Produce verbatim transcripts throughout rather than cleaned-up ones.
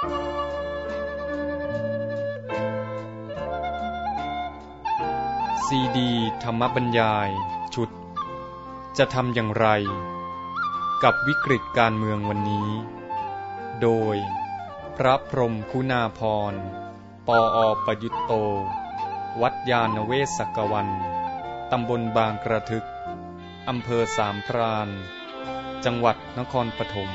ซีดีธรรมบรรยายชุดจะทำอย่างไรกับวิกฤตการเมืองวันนี้โดยพระพรหมคุณาภรณ์ปออประยุตโตวัดยานเวศกวันตำบลบางกระทึกอำเภอสามพรานจังหวัดนครปฐม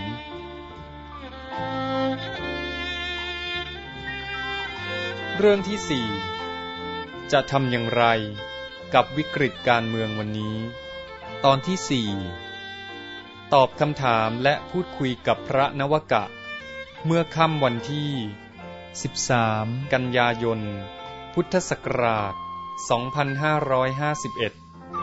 เรื่องที่สี่จะทำอย่างไรกับวิกฤตการเมืองวันนี้ตอนที่สี่ตอบคำถามและพูดคุยกับพระนวกะเมื่อค่ำวันที่สิบสามกันยายนพุทธศักราชสองพันห้าร้อยห้าสิบเอ็ด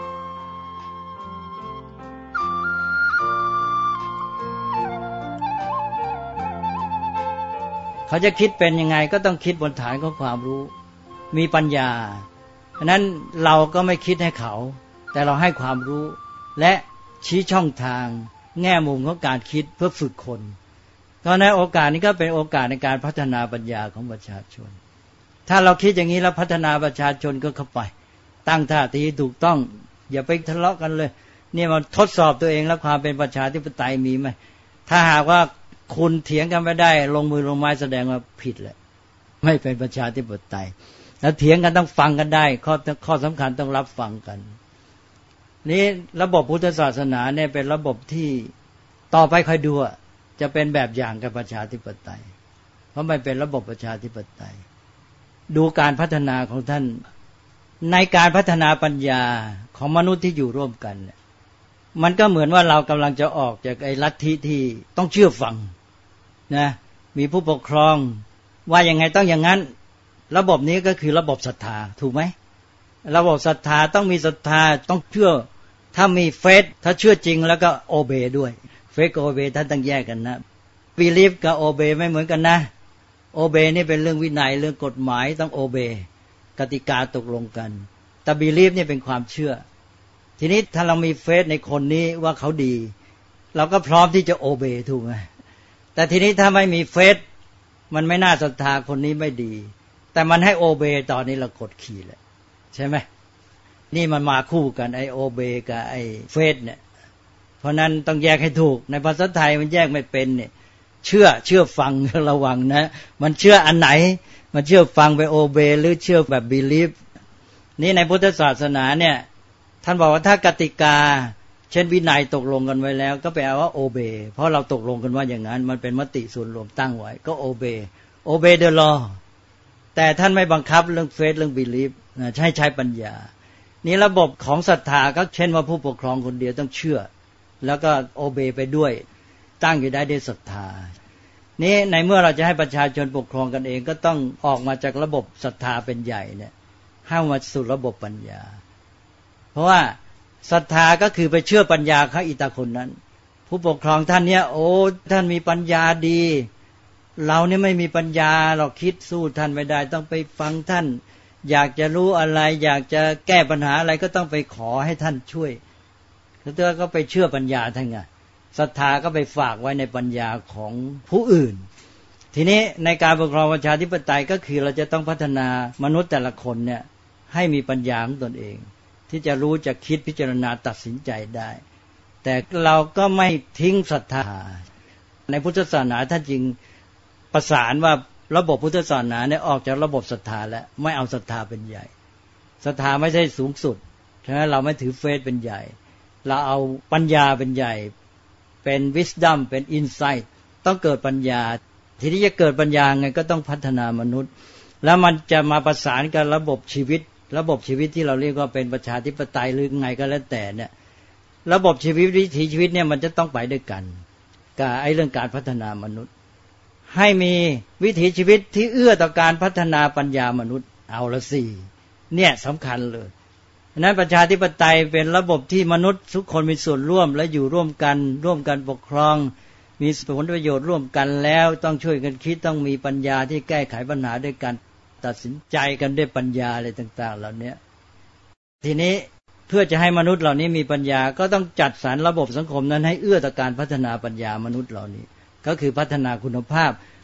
เขาจะคิดเป็นยังไงก็ต้องคิดบนฐานของความรู้มีปัญญาฉะนั้นเราก็ไม่คิดให้เขาแต่เราให้ความรู้และชี้ช่องทางแง่มุมของการคิดเพื่อฝึกคนเพราะในโอกาสนี้ก็เป็นโอกาสในการพัฒนาปัญญาของประชาชนถ้าเราคิดอย่างนี้แล้วพัฒนาประชาชนก็เข้าไปตั้งท่าทีถูกต้องอย่าไปทะเลาะกันเลยเนี่ยมันทดสอบตัวเองแล้วความเป็นประชาธิปไตยมีไหมถ้าหากว่าคุณเถียงกันไม่ได้ลงมือลงไม้แสดงว่าผิดแหละไม่เป็นประชาธิปไตยแล้วเถียงกันต้องฟังกันได้ข้อข้อสำคัญต้องรับฟังกันนี้ระบบพุทธศาสนาเนี่ยเป็นระบบที่ต่อไปค่อยดูจะเป็นแบบอย่างกับประชาธิปไตยเพราะมันเป็นระบบประชาธิปไตยดูการพัฒนาของท่านในการพัฒนาปัญญาของมนุษย์ที่อยู่ร่วมกันมันก็เหมือนว่าเรากำลังจะออกจากไอ้ลัทธิที่ต้องเชื่อฟังนะมีผู้ปกครองว่ายังไงต้องอย่างนั้นระบบนี้ก็คือระบบศรัทธาถูกไหมระบบศรัทธาต้องมีศรัทธาต้องเชื่อถ้ามีเฟธถ้าเชื่อจริงแล้วก็โอเบด้วยเฟธกับโอเบท่านต้องแยกกันนะบีลีฟกับโอเบไม่เหมือนกันนะโอเบนี่เป็นเรื่องวินัยเรื่องกฎหมายต้องโอเบกติกาตกลงกันแต่บีลีฟนี่เป็นความเชื่อทีนี้ถ้าเรามีเฟธในคนนี้ว่าเขาดีเราก็พร้อมที่จะโอเบถูกไหมแต่ทีนี้ถ้าไม่มีเฟธมันไม่น่าศรัทธาคนนี้ไม่ดีแต่มันให้โอเบตอนนี้เรากดขี่แหละใช่ไหมนี่มันมาคู่กันไอโอเบกับไอเฟธเนี่ยเพราะนั้นต้องแยกให้ถูกในภาษาไทยมันแยกไม่เป็นเนี่ยเชื่อเชื่อฟังระวังนะมันเชื่ออันไหนมันเชื่อฟังไปโอเบหรือเชื่อแบบบิลีฟนี่ในพุทธศาสนาเนี่ยท่านบอกว่าถ้ากติกาเช่นวินัยตกลงกันไว้แล้วก็แปลว่าโอเบเพราะเราตกลงกันว่าอย่างนั้นมันเป็นมติส่วนรวมตั้งไว้ก็โอเบโอเบเดอะลอแต่ท่านไม่บังคับเรื่องเฟธเรื่องบิลีฟนะใช้ใช้ปัญญานี่ระบบของศรัทธาก็เช่นว่าผู้ปกครองคนเดียวต้องเชื่อแล้วก็โอเบไปด้วยตั้งอยู่ได้ด้วยศรัทธานี้ในเมื่อเราจะให้ประชาชนปกครองกันเองก็ต้องออกมาจากระบบศรัทธาเป็นใหญ่เนี่ยให้มาสู่ระบบปัญญาเพราะว่าศรัทธาก็คือไปเชื่อปัญญาเขาอีตาคนนั้นผู้ปกครองท่านเนี้ยโอ้ท่านมีปัญญาดีเราเนี่ยไม่มีปัญญาเราคิดสู้ท่านไม่ได้ต้องไปฟังท่านอยากจะรู้อะไรอยากจะแก้ปัญหาอะไรก็ต้องไปขอให้ท่านช่วยแล้วก็ไปเชื่อปัญญาท่านไงศรัทธาก็ไปฝากไว้ในปัญญาของผู้อื่นทีนี้ในการปกครองประชาธิปไตยก็คือเราจะต้องพัฒนามนุษย์แต่ละคนเนี่ยให้มีปัญญาของตนเองที่จะรู้จะคิดพิจารณาตัดสินใจได้แต่เราก็ไม่ทิ้งศรัทธาในพุทธศาสนาท่านจึงประสานว่าระบบพุทธศาสนาเนี่ยออกจากระบบศรัทธาแล้วไม่เอาศรัทธาเป็นใหญ่ศรัทธาไม่ใช่สูงสุดฉะนั้นเราไม่ถือเฟธเป็นใหญ่เราเอาปัญญาเป็นใหญ่เป็น wisdom เป็น insight ต้องเกิดปัญญาทีนี้จะเกิดปัญญาไงก็ต้องพัฒนามนุษย์แล้วมันจะมาประสานกับระบบชีวิตระบบชีวิตที่เราเรียกว่าเป็นประชาธิปไตยหรือไงก็แล้วแต่เนี่ยระบบชีวิตวิถีชีวิตเนี่ยมันจะต้องไปด้วยกันกับไอ้เรื่องการพัฒนามนุษย์ให้มีวิถีชีวิตที่เอื้อต่อการพัฒนาปัญญามนุษย์เอาละสิเนี่ยสำคัญเลยนั้นประชาธิปไตยเป็นระบบที่มนุษย์ทุกคนมีส่วนร่วมและอยู่ร่วมกันร่วมกันปกครองมีผลประโยชน์ร่วมกันแล้วต้องช่วยกันคิดต้องมีปัญญาที่แก้ไขปัญหาด้วยกันตัดสินใจกันด้วยปัญญาอะไรต่างๆเหล่านี้ทีนี้เพื่อจะให้มนุษย์เหล่านี้มีปัญญาก็ต้องจัดสรรระบบสังคมนั้นให้เอื้อต่อการพัฒนาปัญญามนุษย์เหล่านี้ก็คือพัฒนาคุณภาพ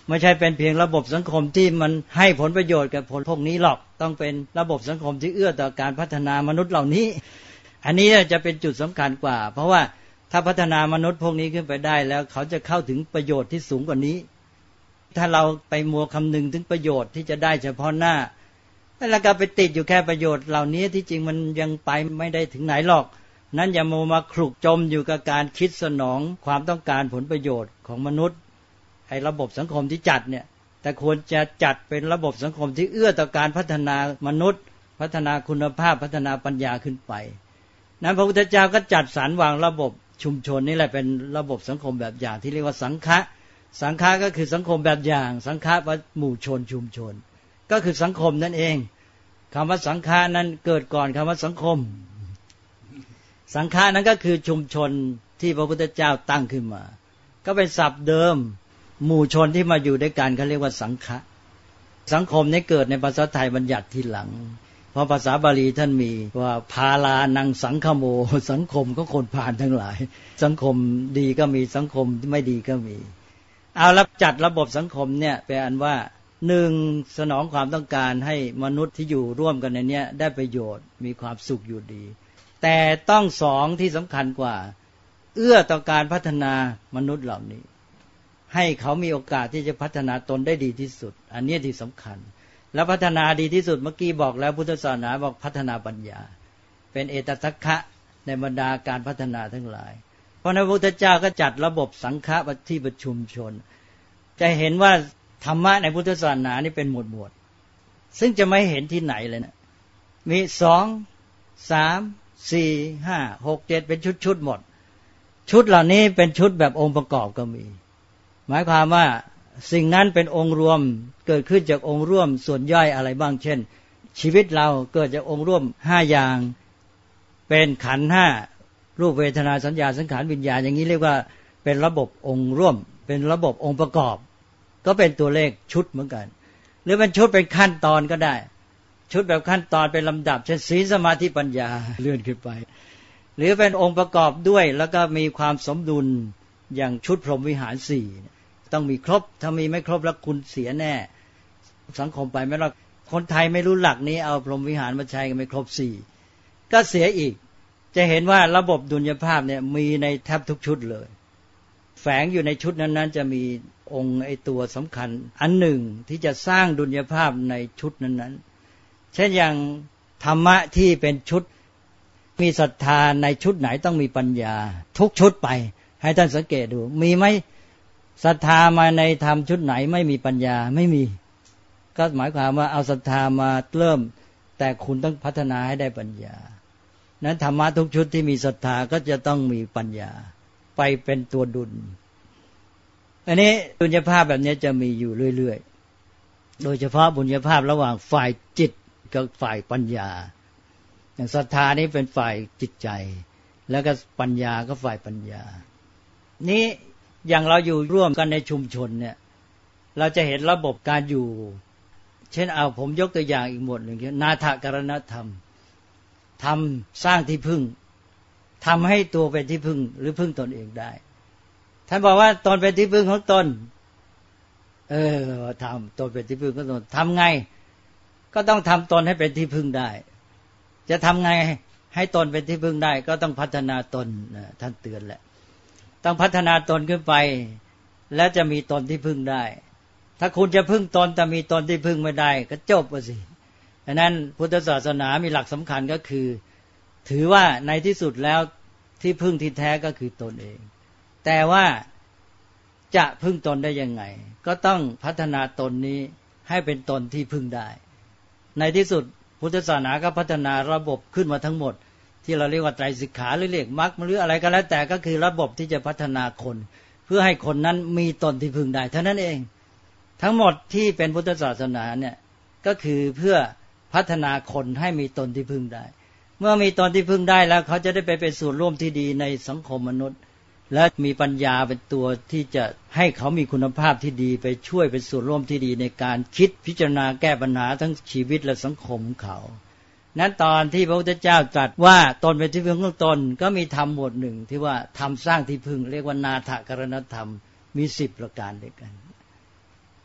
ไม่ใช่เป็นเพียงระบบสังคมที่มันให้ผลประโยชน์กับผลพวกนี้หรอกต้องเป็นระบบสังคมที่เอื้อต่อการพัฒนามนุษย์เหล่านี้อันนี้จะเป็นจุดสำคัญกว่าเพราะว่าถ้าพัฒนามนุษย์พวกนี้ขึ้นไปได้แล้วเขาจะเข้าถึงประโยชน์ที่สูงกว่านี้ถ้าเราไปมัวคำนึงถึงประโยชน์ที่จะได้เฉพาะหน้าแล้วก็ไปติดอยู่แค่ประโยชน์เหล่านี้ที่จริงมันยังไปไม่ได้ถึงไหนหรอกนั้นอย่ามัวมาคลุกจมอยู่กับการคิดสนองความต้องการผลประโยชน์ของมนุษย์ไอ้ระบบสังคมที่จัดเนี่ยแต่ควรจะจัดเป็นระบบสังคมที่เอื้อต่อการพัฒนามนุษย์พัฒนาคุณภาพพัฒนาปัญญาขึ้นไปนั้นพระพุทธเจ้าก็จัดสรรวางระบบชุมชนนี่แหละเป็นระบบสังคมแบบอย่างที่เรียกว่าสังฆะสังฆะก็คือสังคมแบบอย่างสังฆะว่าหมู่ชนชุมชนก็คือสังคมนั่นเองคำว่าสังฆะนั้นเกิดก่อนคำว่าสังคมสังฆะนั้นก็คือชุมชนที่พระพุทธเจ้าตั้งขึ้นมาก็เป็นศัพท์เดิมหมู่ชนที่มาอยู่ด้วยกันเขาเรียกว่าสังฆะสังคมนี้เกิดในภาษาไทยบัญญัติทีหลังเพราะภาษาบาลีท่านมีว่าพาลานังสังคโมสังคมก็คนผ่านทั้งหลายสังคมดีก็มีสังคมไม่ดีก็มีเอาละจัดระบบสังคมเนี่ยเป็นอันว่าหนึ่งสนองความต้องการให้มนุษย์ที่อยู่ร่วมกันในนี้ได้ประโยชน์มีความสุขอยู่ดีแต่ต้องสองที่สำคัญกว่าเอื้อต่อการพัฒนามนุษย์เหล่านี้ให้เขามีโอกาสที่จะพัฒนาตนได้ดีที่สุดอันนี้ที่สำคัญแล้วพัฒนาดีที่สุดเมื่อกี้บอกแล้วพุทธศาสนาบอกพัฒนาปัญญาเป็นเอตทัคคะในบรรดาการพัฒนาทั้งหลายเพราะนั้นพระพุทธเจ้าก็จัดระบบสังฆะที่ประชุมชนจะเห็นว่าธรรมะในพุทธศาสนานี่เป็นหมวดหมวดซึ่งจะไม่เห็นที่ไหนเลยนะมีสองสามสี่ห้าหกเจ็ดเป็นชุดๆหมดชุดเหล่านี้เป็นชุดแบบองค์ประกอบก็มีหมายความว่าสิ่งนั้นเป็นองค์รวมเกิดขึ้นจากองค์ร่วมส่วนย่อยอะไรบ้างเช่นชีวิตเราเกิดจากองค์ร่วมห้าอย่างเป็นขันธ์ห้ารูปเวทนาสัญญาสังขารวิญญาณอย่างนี้เรียกว่าเป็นระบบองค์ร่วมเป็นระบบองค์ประกอบก็เป็นตัวเลขชุดเหมือนกันหรือเป็นชุดเป็นขั้นตอนก็ได้ชุดแบบขั้นตอนเป็นลำดับเช่นศีลสมาธิปัญญาเลื่อนขึ้นไปหรือเป็นองค์ประกอบด้วยแล้วก็มีความสมดุลอย่างชุดพรหมวิหารสี่ต้องมีครบถ้ามีไม่ครบแล้วคุณเสียแน่สังคมไปไม่รอดคนไทยไม่รู้หลักนี้เอาพรหมวิหารมาใช้กันไม่ครบสี่ก็เสียอีกจะเห็นว่าระบบดุลยภาพเนี่ยมีในแทบทุกชุดเลยแฝงอยู่ในชุดนั้นๆจะมีองค์ไอตัวสำคัญอันหนึ่งที่จะสร้างดุลยภาพในชุดนั้นๆเช่นอย่างธรรมะที่เป็นชุดมีศรัทธาในชุดไหนต้องมีปัญญาทุกชุดไปให้ท่านสังเกตดูมีไหมศรัทธามาในธรรมชุดไหนไม่มีปัญญาไม่มีก็หมายความว่าเอาศรัทธามาเริ่มแต่คุณต้องพัฒนาให้ได้ปัญญานั้นธรรมะทุกชุดที่มีศรัทธาก็จะต้องมีปัญญาไปเป็นตัวดุลอันนี้บุญญาภาพแบบนี้จะมีอยู่เรื่อยๆโดยเฉพาะบุญญาภาพระหว่างฝ่ายจิตกับฝ่ายปัญญาอย่างศรัทธานี้เป็นฝ่ายจิตใจแล้วก็ปัญญาก็ฝ่ายปัญญานี้อย่างเราอยู่ร่วมกันในชุมชนเนี่ยเราจะเห็นระบบการอยู่เช่นเอาผมยกตัวอย่างอีกหมวดหนึ่งคือนาถกรณธรรมทำสร้างที่พึ่งทำให้ตัวเป็นที่พึ่งหรือพึ่งตนเองได้ท่านบอกว่าตนเป็นที่พึ่งของตนเออทำตนเป็นที่พึ่งของตนทำไงก็ต้องทำตนให้เป็นที่พึ่งได้จะทำไงให้ตนเป็นที่พึ่งได้ก็ต้องพัฒนาตนนะท่านเตือนแหละต้องพัฒนาตนขึ้นไปแล้วจะมีตนที่พึ่งได้ถ้าคุณจะพึ่งตนแต่มีตนที่พึ่งไม่ได้ก็จบอ่ะสิดังนั้นพุทธศาสนามีหลักสำคัญก็คือถือว่าในที่สุดแล้วที่พึ่งที่แท้ก็คือตนเองแต่ว่าจะพึ่งตนได้ยังไงก็ต้องพัฒนาตนนี้ให้เป็นตนที่พึ่งได้ในที่สุดพุทธศาสนาก็พัฒนาระบบขึ้นมาทั้งหมดที่เราเรียกว่าไตรสิกขาหรือเรียกมรรคหรืออะไรก็แล้วแต่ก็คือระบบที่จะพัฒนาคนเพื่อให้คนนั้นมีตนที่พึ่งได้เท่านั้นเองทั้งหมดที่เป็นพุทธศาสนาเนี่ยก็คือเพื่อพัฒนาคนให้มีตนที่พึ่งได้เมื่อมีตนที่พึ่งได้แล้วเขาจะได้ไปเป็นส่วนร่วมที่ดีในสังคมมนุษย์และมีปัญญาเป็นตัวที่จะให้เขามีคุณภาพที่ดีไปช่วยเป็นส่วนร่วมที่ดีในการคิดพิจารณาแก้ปัญหาทั้งชีวิตและสังคมของเขานั้นตอนที่พระพุทธเจ้าตรัสว่าตนเป็นที่พึ่งของตนก็มีธรรมหมวดหนึ่งที่ว่าธรรมสร้างที่พึ่งเรียกว่านาถกรณธรรมมีสิบประการด้วยกัน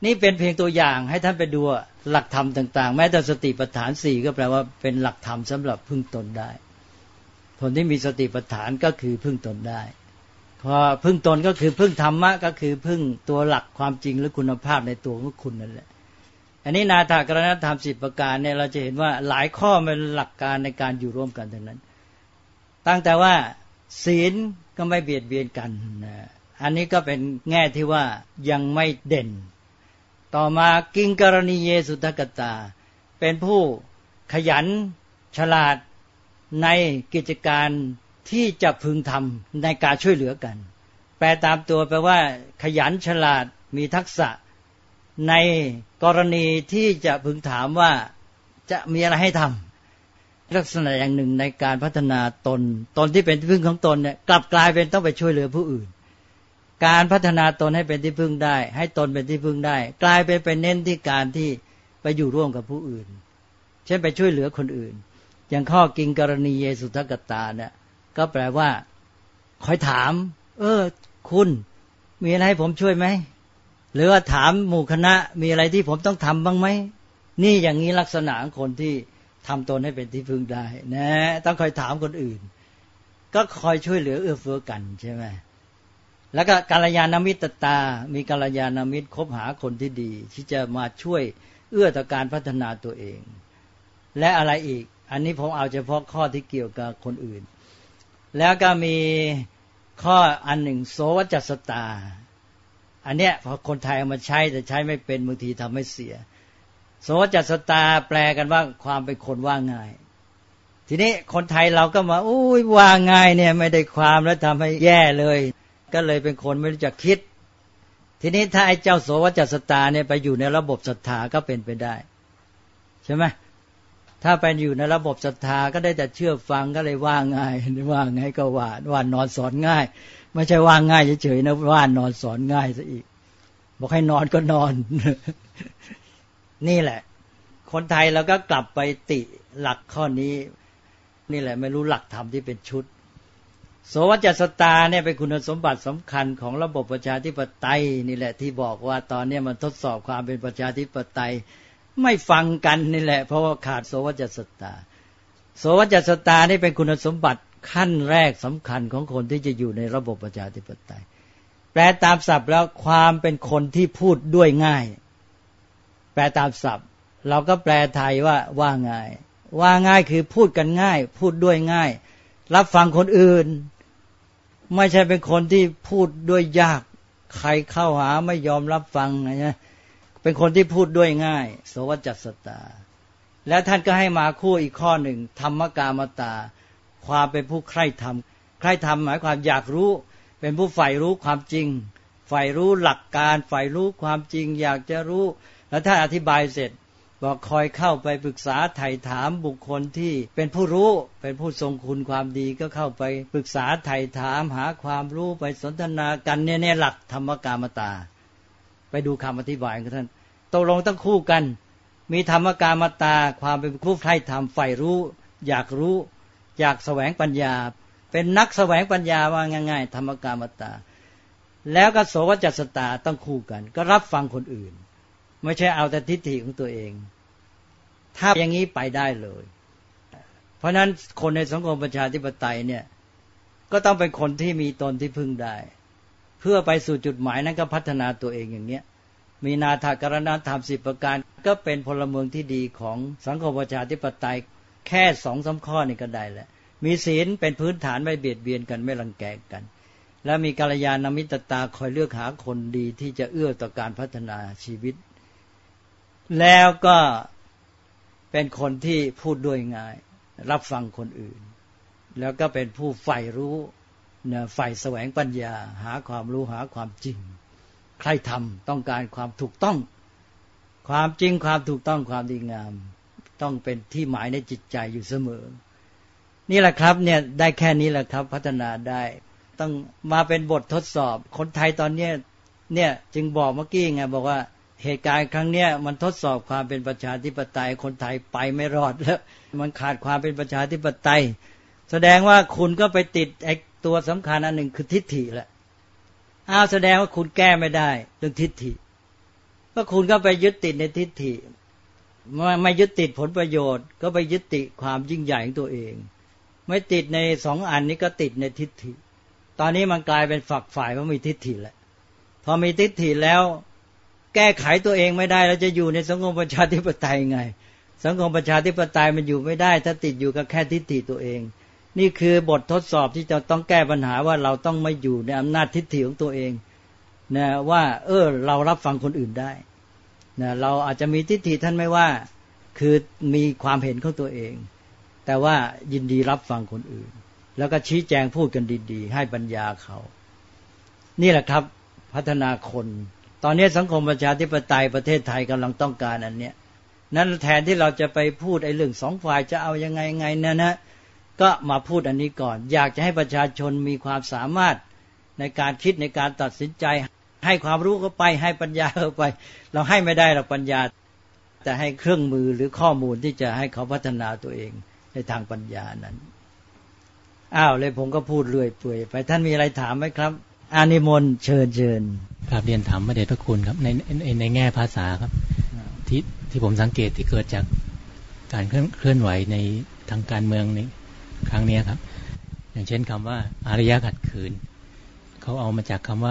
นี่เป็นเพียงตัวอย่างให้ท่านไปดูหลักธรรมต่างๆแม้แต่สติปัฏฐานสี่ก็แปลว่าเป็นหลักธรรมสำหรับพึ่งตนได้คนที่มีสติปัฏฐานก็คือพึ่งตนได้พอพึ่งตนก็คือพึ่งธรรมะก็คือพึ่งตัวหลักความจริงหรือคุณภาพในตัวของคุณนั่นแหละอันนี้นาถกรณธรรมสิบประการเนี่ยเราจะเห็นว่าหลายข้อเป็นหลักการในการอยู่ร่วมกันทั้งนั้นตั้งแต่ว่าศีลก็ไม่เบียดเบียนกันนะอันนี้ก็เป็นแง่ที่ว่ายังไม่เด่นต่อมากิงกรณีเยสุทกตาเป็นผู้ขยันฉลาดในกิจการที่จะพึงทำในการช่วยเหลือกันแปลตามตัวแปลว่าขยันฉลาดมีทักษะในกรณีที่จะพึงถามว่าจะมีอะไรให้ทำลักษณะอย่างหนึ่งในการพัฒนาตนตนที่เป็นที่พึ่งของตนเนี่ยกลับกลายเป็นต้องไปช่วยเหลือผู้อื่นการพัฒนาตนให้เป็นที่พึ่งได้ให้ตนเป็นที่พึ่งได้กลายเป็นไปเน้นที่การที่ไปอยู่ร่วมกับผู้อื่นเช่นไปช่วยเหลือคนอื่นอย่างข้อกิงกรณีเยสุทกตาเนี่ยก็แปลว่าคอยถามเออคุณมีอะไรให้ผมช่วยไหมหรือว่าถามหมู่คณะมีอะไรที่ผมต้องทำบ้างไหมนี่อย่างนี้ลักษณะของคนที่ทำตนให้เป็นที่พึ่งได้นะต้องคอยถามคนอื่นก็คอยช่วยเหลือเอื้อเฟื้อกันใช่ไหมแล้วก็กัลยาณมิตรตามีกัลยาณมิตรคบหาคนที่ดีที่จะมาช่วยเอื้อต่อการพัฒนาตัวเองและอะไรอีกอันนี้ผมเอาเฉพาะข้อที่เกี่ยวกับคนอื่นแล้วก็มีข้ออันหนึ่งโสวจัสตาอันเนี้ยพอคนไทยเอามาใช้แต่ใช้ไม่เป็นบางทีทำให้เสียโสวจัสตาแปลกันว่าความเป็นคนว่าง่ายทีนี้คนไทยเราก็มาอุ้ยว่าง่ายเนี่ยไม่ได้ความแล้วทำให้แย่เลยก็เลยเป็นคนไม่รู้จักคิดทีนี้ถ้าไอ้เจ้าโสวจัสตาเนี่ยไปอยู่ในระบบศรัทธาก็เป็นไปได้ใช่ไหมถ้าไปอยู่ในระบบศรัทธาก็ได้แต่เชื่อฟังก็เลยว่าง่ายว่าไงก็ว่าว่านอนสอนง่ายไม่ใช่ว่าง่ายเฉยๆนะว่านอนสอนง่ายซะอีกบอกให้นอนก็นอน นี่แหละคนไทยเราก็กลับไปติหลักข้อนี้นี่แหละไม่รู้หลักธรรมที่เป็นชุดโสวจัสตาเนี่ยเป็นคุณสมบัติสำคัญของระบบประชาธิปไตยนี่แหละที่บอกว่าตอนนี้มันทดสอบความเป็นประชาธิปไตยไม่ฟังกันนี่แหละเพราะว่าขาดโสวจัสตาโสวจัสตานี่เป็นคุณสมบัติขั้นแรกสำคัญของคนที่จะอยู่ในระบบประชาธิปไตยแปลตามศัพท์แล้วความเป็นคนที่พูดด้วยง่ายแปลตามศัพท์เราก็แปลไทยว่าว่าง่ายว่าง่ายคือพูดกันง่ายพูดด้วยง่ายรับฟังคนอื่นไม่ใช่เป็นคนที่พูดด้วยยากใครเข้าหาไม่ยอมรับฟังนะเป็นคนที่พูดด้วยง่ายโสวจัสตาแล้วท่านก็ให้มาคู่อีกข้อหนึ่งธรรมกามตาความเป็นผู้ใคร่ธรรมใคร่ธรรมหมายความอยากรู้เป็นผู้ใฝ่รู้ความจริงใฝ่รู้หลักการใฝ่รู้ความจริงอยากจะรู้แล้วท่านอธิบายเสร็จบอกคอยเข้าไปปรึกษาไถ่ถามบุคคลที่เป็นผู้รู้เป็นผู้ทรงคุณความดีก็เข้าไปปรึกษาไถ่ถามหาความรู้ไปสนทนากันเนี่ยเนี่ยหลักธรรมกามตาไปดูคำอธิบายของท่านตกลงต้องคู่กันมีธรรมกามตาความเป็นผู้ใคร่ธรรมใฝ่รู้อยากรู้อยากแสวงปัญญาเป็นนักแสวงปัญญาว่าง่ายๆธรรมกามตาแล้วก็โสวจัสตาต้องคู่กันก็รับฟังคนอื่นไม่ใช่เอาแต่ทิฏฐิของตัวเองถ้าอย่างนี้ไปได้เลยเพราะนั้นคนในสังคมประชาธิปไตยเนี่ยก็ต้องเป็นคนที่มีตนที่พึ่งได้เพื่อไปสู่จุดหมายนั้นก็พัฒนาตัวเองอย่างเนี้ยมีนาถกรณธรรมสิบประการก็เป็นพลเมืองที่ดีของสังคมประชาธิปไตยแค่สองสามข้อนี่ก็ได้แหละมีศีลเป็นพื้นฐานไม่เบียดเบียนกันไม่รังแกกันและมีกัลยาณมิตรตาคอยเลือกหาคนดีที่จะเอื้อต่อการพัฒนาชีวิตแล้วก็เป็นคนที่พูดด้วยง่ายรับฟังคนอื่นแล้วก็เป็นผู้ใฝ่รู้เนี่ยใฝ่แสวงปัญญาหาความรู้หาความจริงใครทำต้องการความถูกต้องความจริงความถูกต้องความดีงามต้องเป็นที่หมายในจิตใจอยู่เสมอนี่แหละครับเนี่ยได้แค่นี้แหละครับพัฒนาได้ต้องมาเป็นบททดสอบคนไทยตอนนี้เนี่ยจึงบอกเมื่อกี้ไงบอกว่าเหตุการณ์ครั้งเนี้ยมันทดสอบความเป็นประชาธิปไตยคนไทยไปไม่รอดแล้วมันขาดความเป็นประชาธิปไตยแสดงว่าคุณก็ไปติดไอ้ตัวสำคัญอันหนึ่งคือทิฏฐิแหละอ้าวแสดงว่าคุณแก้ไม่ได้เรื่องทิฏฐิก็คุณก็ไปยึดติดในทิฏฐิไม่ไม่ยึดติดผลประโยชน์ก็ไปยึดติดความยิ่งใหญ่ของตัวเองไม่ติดในสองอันนี้ก็ติดในทิฏฐิตอนนี้มันกลายเป็นฝักฝ่ายว่ามีทิฏฐิแล้วพอมีทิฏฐิแล้วแก้ไขตัวเองไม่ได้แล้วจะอยู่ในสังคมประชาธิปไตยไงสังคมประชาธิปไตยมันอยู่ไม่ได้ถ้าติดอยู่กับแค่ทิฏฐิตัวเองนี่คือบททดสอบที่จะต้องแก้ปัญหาว่าเราต้องไม่อยู่ในอำนาจทิฏฐิของตัวเองนะว่าเออเรารับฟังคนอื่นได้นะเราอาจจะมีทิฏฐิท่านไม่ว่าคือมีความเห็นของตัวเองแต่ว่ายินดีรับฟังคนอื่นแล้วก็ชี้แจงพูดกันดีๆให้ปัญญาเขานี่แหละครับพัฒนาคนตอนนี้สังคมประชาธิปไตยประเทศไทยกำลังต้องการอันเนี้ยนั้นแทนที่เราจะไปพูดไอ้เรื่องสองฝ่ายจะเอายังไงไงเนี่ยนะก็มาพูดอันนี้ก่อนอยากจะให้ประชาชนมีความสามารถในการคิดในการตัดสินใจให้ความรู้เข้าไปให้ปัญญาเข้าไปเราให้ไม่ได้หรอกปัญญาแต่ให้เครื่องมือหรือข้อมูลที่จะให้เขาพัฒนาตัวเองในทางปัญญานั้นอ้าวเลยผมก็พูดเรื่อยเปื่อยไปท่านมีอะไรถามไหมครับอานิมนต์เชิญเชิญครับเรียนถามพระเดชพระคุณครับในในในแง่ภาษาครับที่ที่ผมสังเกตที่เกิดจากการเคลื่อนไหวในทางการเมืองในครั้งนี้ครับอย่างเช่นคำว่าอารยะขัดขืนเขาเอามาจากคำว่า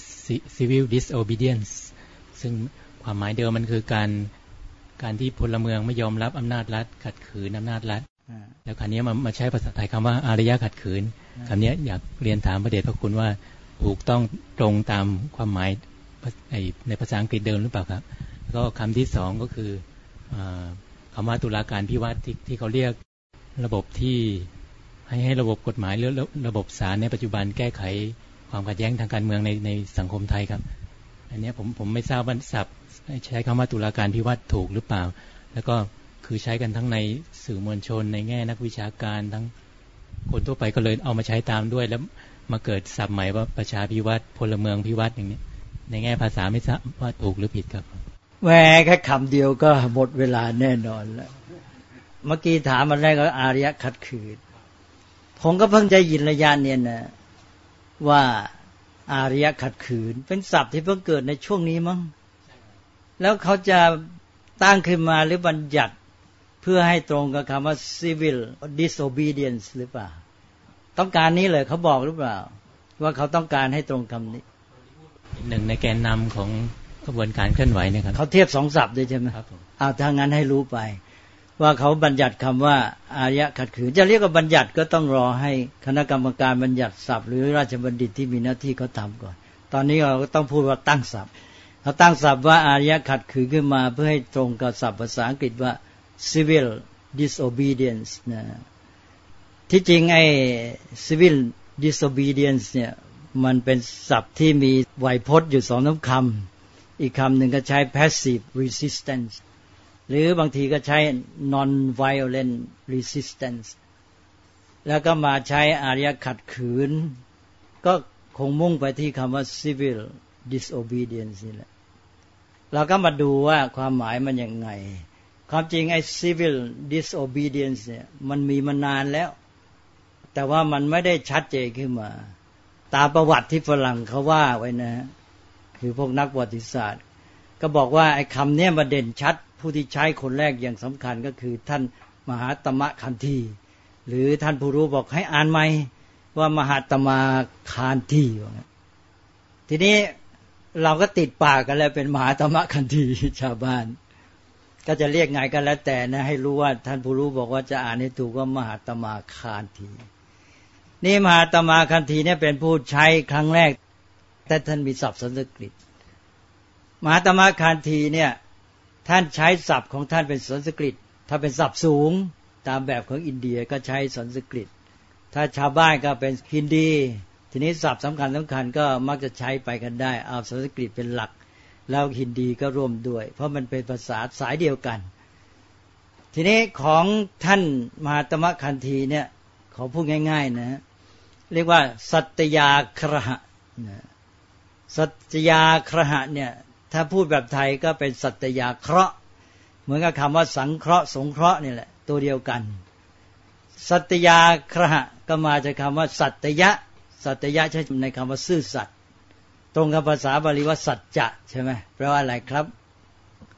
civil disobedience ซึ่งความหมายเดิมมันคือการการที่พลเมืองไม่ยอมรับอำนาจรัฐขัดขืนอำนาจรัฐแล้วคราวนี้มามาใช้ภาษาไทยคำว่าอารยะขัดขืนคำนี้อยากเรียนถามพระเดชพระคุณว่าถูกต้องตรงตามความหมายในภาษาอังกฤษเดิมหรือเปล่าครับแล้วก็คำที่สองก็คือคำว่าตุลาการพิวัตรที่ที่เขาเรียกระบบที่ให้ให้ระบบกฎหมายหรือระบบศาลในปัจจุบันแก้ไขความขัดแย้งทางการเมืองในในสังคมไทยครับอันนี้ผมผมไม่ทราบว่าศัพท์ใช้คำว่าตุลาการพิวัตรถูกหรือเปล่าแล้วก็คือใช้กันทั้งในสื่อมวลชนในแง่นักวิชาการทั้งคนทั่วไปก็เลยเอามาใช้ตามด้วยแล้วมาเกิดศัพท์ใหม่ว่าประชาพิวัตรพลเมืองพิวัตรอย่างนี้ในแง่ภาษาไม่ทราบว่าถูกหรือผิดครับแหมแค่คำเดียวก็หมดเวลาแน่นอนแล้วเมื่อกี้ถามมาแรกก็อารยะขัดขืนผมก็เพิ่งจะยินระยะเนี่ยนะว่าอารยะขัดขืนเป็นศัพท์ที่เพิ่งเกิดในช่วงนี้มั้งแล้วเขาจะตั้งขึ้นมาหรือบัญญัติเพื่อให้ตรงกับคำว่า civil disobedience หรือเปล่าต้องการนี้เลยเขาบอกหรือเปล่าว่าเขาต้องการให้ตรงคำนี้หนึ่งในแกนนำของกระบวนการเคลื่อนไหวเนี่ยครับเขาเทียบสองศัพท์ด้วยใช่ไหมครับเอาถ้างั้นให้รู้ไปว่าเขาบัญญัติคำว่าอารยะขัดขืนจะเรียกว่าบัญญัติก็ต้องรอให้คณะกรรมการบัญญัติศัพท์หรือราชบัณฑิตที่มีหน้าที่เขาทำก่อนตอนนี้เราก็ต้องพูดว่าตั้งศัพท์เขาตั้งศัพท์ว่าอารยะขัดขืนขึ้นมาเพื่อให้ตรงกับศัพท์ภาษาอังกฤษว่า civil disobedience นะที่จริงไอ้ civil disobedience เนี่ยมันเป็นศัพท์ที่มีไวยพจน์อยู่สองน้ำคำอีกคำหนึ่งก็ใช้ passive resistance หรือบางทีก็ใช้ non violent resistance แล้วก็มาใช้อารยะขัดขืนก็คงมุ่งไปที่คำว่า civil disobedience นี่แหละเราก็มาดูว่าความหมายมันยังไงความจริงไอ้ civil disobedience เนี่ยมันมีมานานแล้วแต่ว่ามันไม่ได้ชัดเจนขึ้นมาตามประวัติที่ฝรั่งเขาว่าไว้นะคือพวกนักประวัติศาสตร์ก็บอกว่าไอ้คำนี้มาเด่นชัดผู้ที่ใช้คนแรกอย่างสำคัญก็คือท่านมหาตมะคันธีหรือท่านผู้รู้บอกให้อ่านใหม่ว่ามหาตมะคันธีทีนี้เราก็ติดปากกันแล้วเป็นมหาตมะคันธีชาวบ้านก็จะเรียกไงก็แล้วแต่นะให้รู้ว่าท่านผู้รู้บอกว่าจะอ่านให้ถูกว่ามหาตมะคันธีนี่มหาตมะคันธีเนี่ยเป็นผู้ใช้ครั้งแรกแต่ท่านมีศัพท์สันสกฤตมหาตมะคันธีเนี่ยท่านใช้ศัพท์ของท่านเป็นสันสกฤตถ้าเป็นศัพท์สูงตามแบบของอินเดียก็ใช้สันสกฤตถ้าชาวบ้านก็เป็นฮินดีทีนี้ศัพท์สำคัญสำคัญก็มักจะใช้ไปกันได้เอาสันสกฤตเป็นหลักแล้วฮินดีก็ร่วมด้วยเพราะมันเป็นภาษาสายเดียวกันทีนี้ของท่านมหาตมะคันธีเนี่ยขอพูดง่ายๆนะเรียกว่าสัตยาครหะสัตยาครหะเนี่ยถ้าพูดแบบไทยก็เป็นสัตยาเคราะห์เหมือนกับคำว่าสังเคราะห์สงเคราะห์นี่แหละตัวเดียวกันสัตยาครหะก็มาจากคำว่าสัตยะสัตยะใช้ในคำว่าซื่อสัตย์ตรงกับภาษาบาลีว่าสัจจะใช่ไหมแปลว่าอะไรครับ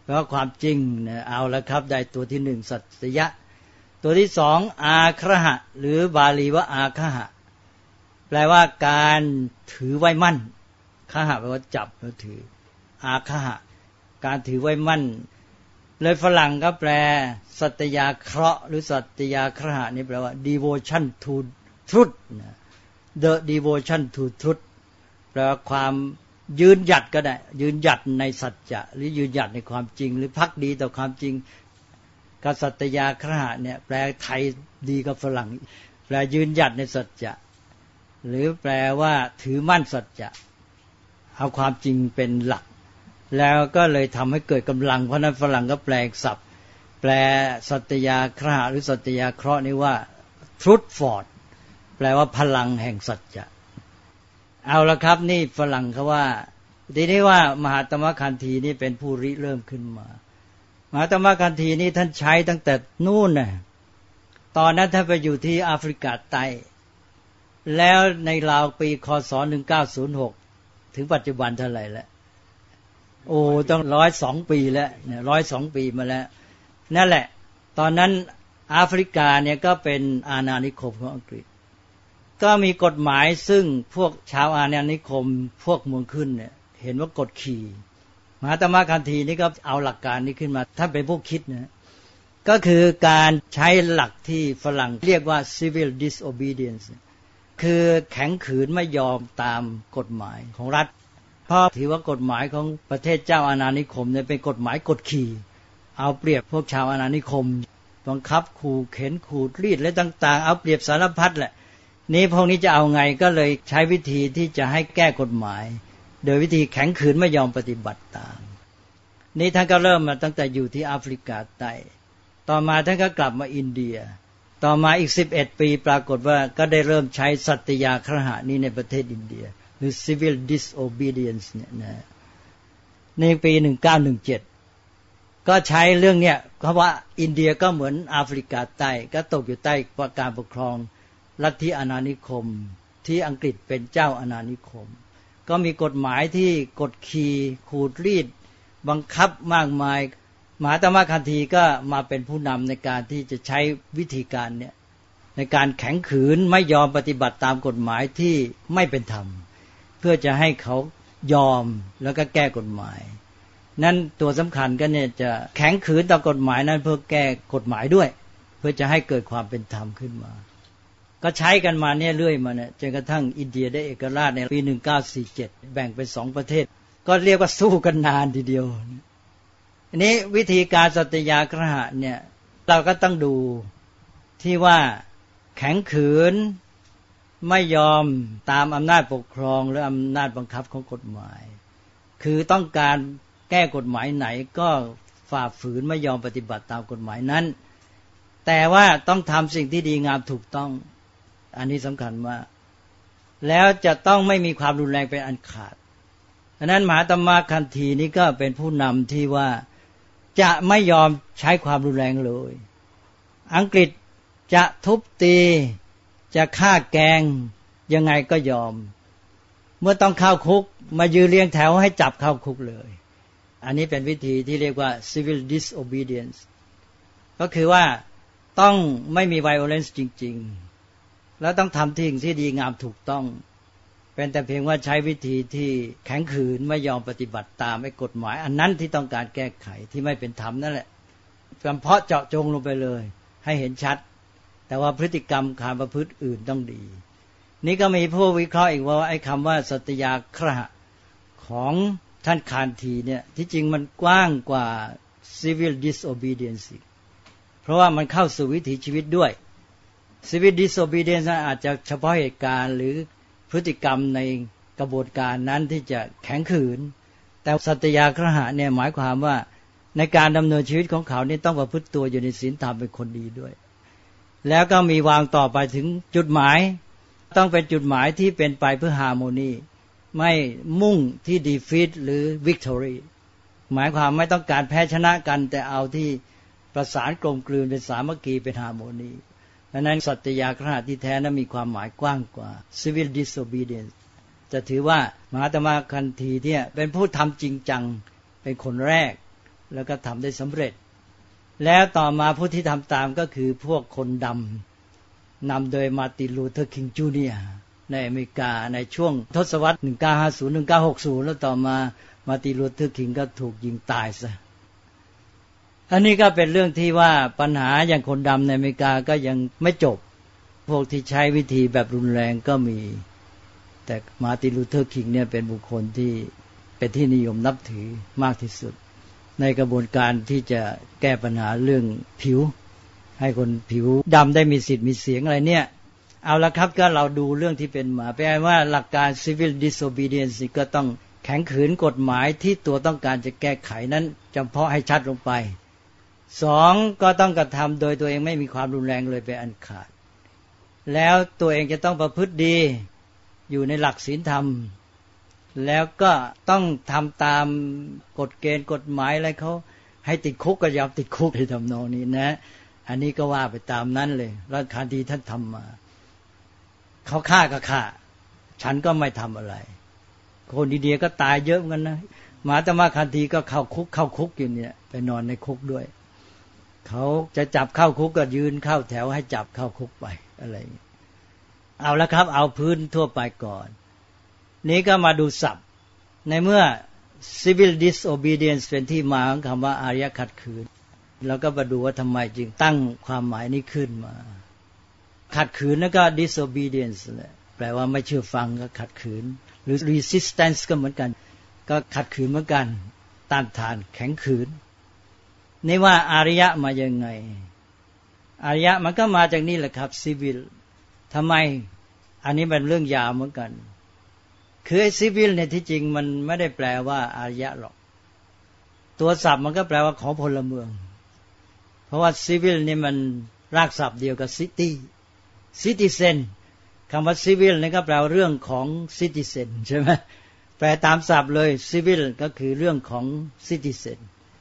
แปลว่าความจริงนะเอาละครับได้ตัวที่หนึ่งสัตยะตัวที่สองอาคหะหรือบาลีว่าอาคหะแปลว่าการถือไว้มั่นคหะแปลว่าจับหรือถืออาคหะการถือไว้มั่นเลยฝรั่งก็แปลสัตยาเคราะห์หรือสัตยาคหะนี่แปลว่า devotion to truth the devotion to truth แปลว่าความยืนหยัดก็ได้ยืนหยัดในสัจจะหรือยืนหยัดในความจริงหรือภักดีต่อความจริงกสัตยาคหะเนี่ยแปลไทยดีกับฝรั่งแปลยืนหยัดในสัจจะหรือแปลว่าถือมั่นสัจจะเอาความจริงเป็นหลักแล้วก็เลยทำให้เกิดกำลังเพราะนั้นฝรั่งก็แปลศัพท์แปลสัตยาคหะหรือสัตยาเคราะห์นี่ว่า truth force แปลว่าพลังแห่งสัจจะเอาละครับนี่ฝรั่งเขาว่าทีนี้ว่ามหาตมะคันธีนี่เป็นผู้ริเริ่มขึ้นมามหาตมะคันธีนี่ท่านใช้ตั้งแต่นู่นน่ะตอนนั้นท่านไปอยู่ที่แอฟริกาใต้แล้วในราวปีคศหนึ่งพันเก้าร้อยหกถึงปัจจุบันเท่าไหร่แล้วโอ้ต้องร้อยสองปีแล้วเนี่ยร้อยสองปีมาแล้วนั่นแหละตอนนั้นแอฟริกาเนี่ยก็เป็นอาณานิคมของอังกฤษก็มีกฎหมายซึ่งพวกชาวอาณานิคมพวกเมืองขึ้นเนี่ยเห็นว่ากฎขี่มหาตมะคันธีนี่ก็เอาหลักการนี้ขึ้นมาท่านเป็นผู้คิดนะก็คือการใช้หลักที่ฝรั่งเรียกว่า civil disobedience คือแข็งขืนไม่ยอมตามกฎหมายของรัฐเพราะถือว่ากฎหมายของประเทศเจ้าอาณานิคมเนี่ยเป็นกฎหมายกดขี่เอาเปรียบพวกชาวอาณานิคมบังคับขู่เข็นขูดรีดและต่างๆเอาเปรียบสารพัดแหละนี้พวกนี้จะเอาไงก็เลยใช้วิธีที่จะให้แก้กฎหมายโดยวิธีแข็งขืนไม่ยอมปฏิบัติตามนี้ท่านก็เริ่มมาตั้งแต่อยู่ที่แอฟริกาใต้ต่อมาท่านก็กลับมาอินเดียต่อมาอีกสิบเอ็ดปีปรากฏว่าก็ได้เริ่มใช้สัตยาคหะนี้ในประเทศอินเดียหรือ civil disobedience เนี่ยนะในปีหนึ่งพันเก้าร้อยสิบเจ็ดก็ใช้เรื่องเนี้ยเพราะว่าอินเดียก็เหมือนแอฟริกาใต้ก็ตกอยู่ใต้การปกครองลัทธิอาณานิคมที่อังกฤษเป็นเจ้าอาณานิคมก็มีกฎหมายที่กดขี่ขูดรีดบังคับมากมายมหาตมะคันธีก็มาเป็นผู้นำในการที่จะใช้วิธีการเนี่ยในการแข็งขืนไม่ยอมปฏิบัติตามกฎหมายที่ไม่เป็นธรรมเพื่อจะให้เขายอมแล้วก็แก้กฎหมายนั้นตัวสำคัญก็เนี่ยจะแข็งขืนต่อกฎหมายนั้นเพื่อแก้กฎหมายด้วยเพื่อจะให้เกิดความเป็นธรรมขึ้นมาก็ใช้กันมาเนี่ยเรื่อยมาเนี่ยจนกระทั่งอินเดียได้เอกราชในปีหนึ่งพันเก้าร้อยสี่สิบเจ็ดแบ่งเป็นสองประเทศก็เรียกว่าสู้กันนานทีเดียวอันนี้วิธีการสัตยาคหะเนี่ยเราก็ต้องดูที่ว่าแข็งขืนไม่ยอมตามอำนาจปกครองหรืออำนาจบังคับของกฎหมายคือต้องการแก้กฎหมายไหนก็ฝ่าฝืนไม่ยอมปฏิบัติตามกฎหมายนั้นแต่ว่าต้องทำสิ่งที่ดีงามถูกต้องอันนี้สำคัญมากแล้วจะต้องไม่มีความรุนแรงเป็นอันขาดฉะนั้นมหาตมะคันธีนี้ก็เป็นผู้นำที่ว่าจะไม่ยอมใช้ความรุนแรงเลยอังกฤษจะทุบตีจะฆ่าแกงยังไงก็ยอมเมื่อต้องเข้าคุกมายืนเรียงแถวให้จับเข้าคุกเลยอันนี้เป็นวิธีที่เรียกว่า civil disobedience ก็คือว่าต้องไม่มี violence จริงๆแล้วต้องทำสิ่งที่ดีงามถูกต้องเป็นแต่เพียงว่าใช้วิธีที่แข็งขืนไม่ยอมปฏิบัติตามไอ้กฎหมายอันนั้นที่ต้องการแก้ไขที่ไม่เป็นธรรมนั่นแหละเฉพาะเจาะจงลงไปเลยให้เห็นชัดแต่ว่าพฤติกรรมการประพฤติอื่นต้องดีนี่ก็มีผู้วิเคราะห์อีกว่าไอ้คำว่าสัตยาคหะของท่านคันธีเนี่ยที่จริงมันกว้างกว่า civil disobedience เพราะว่ามันเข้าสู่วิถีชีวิตด้วย civil disobedience อาจจะเฉพาะเหตุการณ์หรือพฤติกรรมในกระบวนการนั้นที่จะแข็งขืนแต่สัตยาคหะเนี่ยหมายความว่าในการดำเนินชีวิตของเขานี่ต้องประพฤติตัวอยู่ในศีลธรรมเป็นคนดีด้วยแล้วก็มีวางต่อไปถึงจุดหมายต้องเป็นจุดหมายที่เป็นไปเพื่อฮาร์โมนีไม่มุ่งที่ดีฟีตหรือวิกตอรี่หมายความไม่ต้องการแพ้ชนะกันแต่เอาที่ประสานกลมกลืนเป็นสามัคคีเป็นฮาร์โมนีดังนั้นสัตยาคหะที่แท้นั้นมีความหมายกว้างกว่า civil disobedience จะถือว่ามหาตมะคันธีเนี่ยเป็นผู้ทำจริงจังเป็นคนแรกแล้วก็ทำได้สำเร็จแล้วต่อมาผู้ที่ทำตามก็คือพวกคนดำนำโดยมาร์ติน ลูเทอร์ คิง จูเนียร์ในอเมริกาในช่วงทศวรรษหนึ่งพันเก้าร้อยห้าสิบ หนึ่งพันเก้าร้อยหกสิบแล้วต่อมามาร์ติน ลูเทอร์ คิงก็ถูกยิงตายซะอันนี้ก็เป็นเรื่องที่ว่าปัญหาอย่างคนดำในอเมริกาก็ยังไม่จบพวกที่ใช้วิธีแบบรุนแรงก็มีแต่มาร์ติน ลูเทอร์ คิงเนี่ยเป็นบุคคลที่เป็นที่นิยมนับถือมากที่สุดในกระบวนการที่จะแก้ปัญหาเรื่องผิวให้คนผิวดำได้มีสิทธิ์มีเสียงอะไรเนี่ยเอาละครับก็เราดูเรื่องที่เป็นมาแปลว่าหลักการ civil disobedience ก็ต้องแข็งขืนกฎหมายที่ตัวต้องการจะแก้ไขนั้นจำเพาะให้ชัดลงไปสองก็ต้องกระทำโดยตัวเองไม่มีความรุนแรงเลยเป็นอันขาดแล้วตัวเองจะต้องประพฤติดีอยู่ในหลักศีลธรรมแล้วก็ต้องทำตามกฎเกณฑ์กฎหมายอะไรเขาให้ติดคุกก็ยอมติดคุกในทำนองนี้นะอันนี้ก็ว่าไปตามนั้นเลยรัชกาลที่ท่านทำมาเขาฆ่าก็ฆ่าฉันก็ไม่ทำอะไรคนดีๆก็ตายเยอะเหมือนกันนะมหาตมะคันธีก็เข้าคุกเข้าคุกอยู่เนี่ยไปนอนในคุกด้วยเขาจะจับเข้าคุกก็ยืนเข้าแถวให้จับเข้าคุกไปอะไรเอาละครับเอาพื้นทั่วไปก่อนนี้ก็มาดูศัพท์ในเมื่อ civil disobedience เป็นที่มาของคำว่าอารยขัดขืนแล้วก็มาดูว่าทำไมจึงตั้งความหมายนี้ขึ้นมาขัดขืนแล้วก็ disobedience แปลว่าไม่เชื่อฟังก็ขัดขืนหรือ resistance ก็เหมือนกันก็ขัดขืนเหมือนกันต้านทานแข็งขืนนี่ว่าอารยะมายังไงอารยะมันก็มาจากนี่แหละครับ civil ทำไมอันนี้เป็นเรื่องยาวเหมือนกันคือไอ้ civil เนี่ยที่จริงมันไม่ได้แปลว่าอารยะหรอกตัวศัพท์มันก็แปลว่าของพลเมืองเพราะว่า civil นี่มันรากศัพท์เดียวกับ city citizen คำว่า civil นี่ก็แปลว่าเรื่องของ citizen ใช่ไหมแปลตามศัพท์เลย civil ก็คือเรื่องของ citizen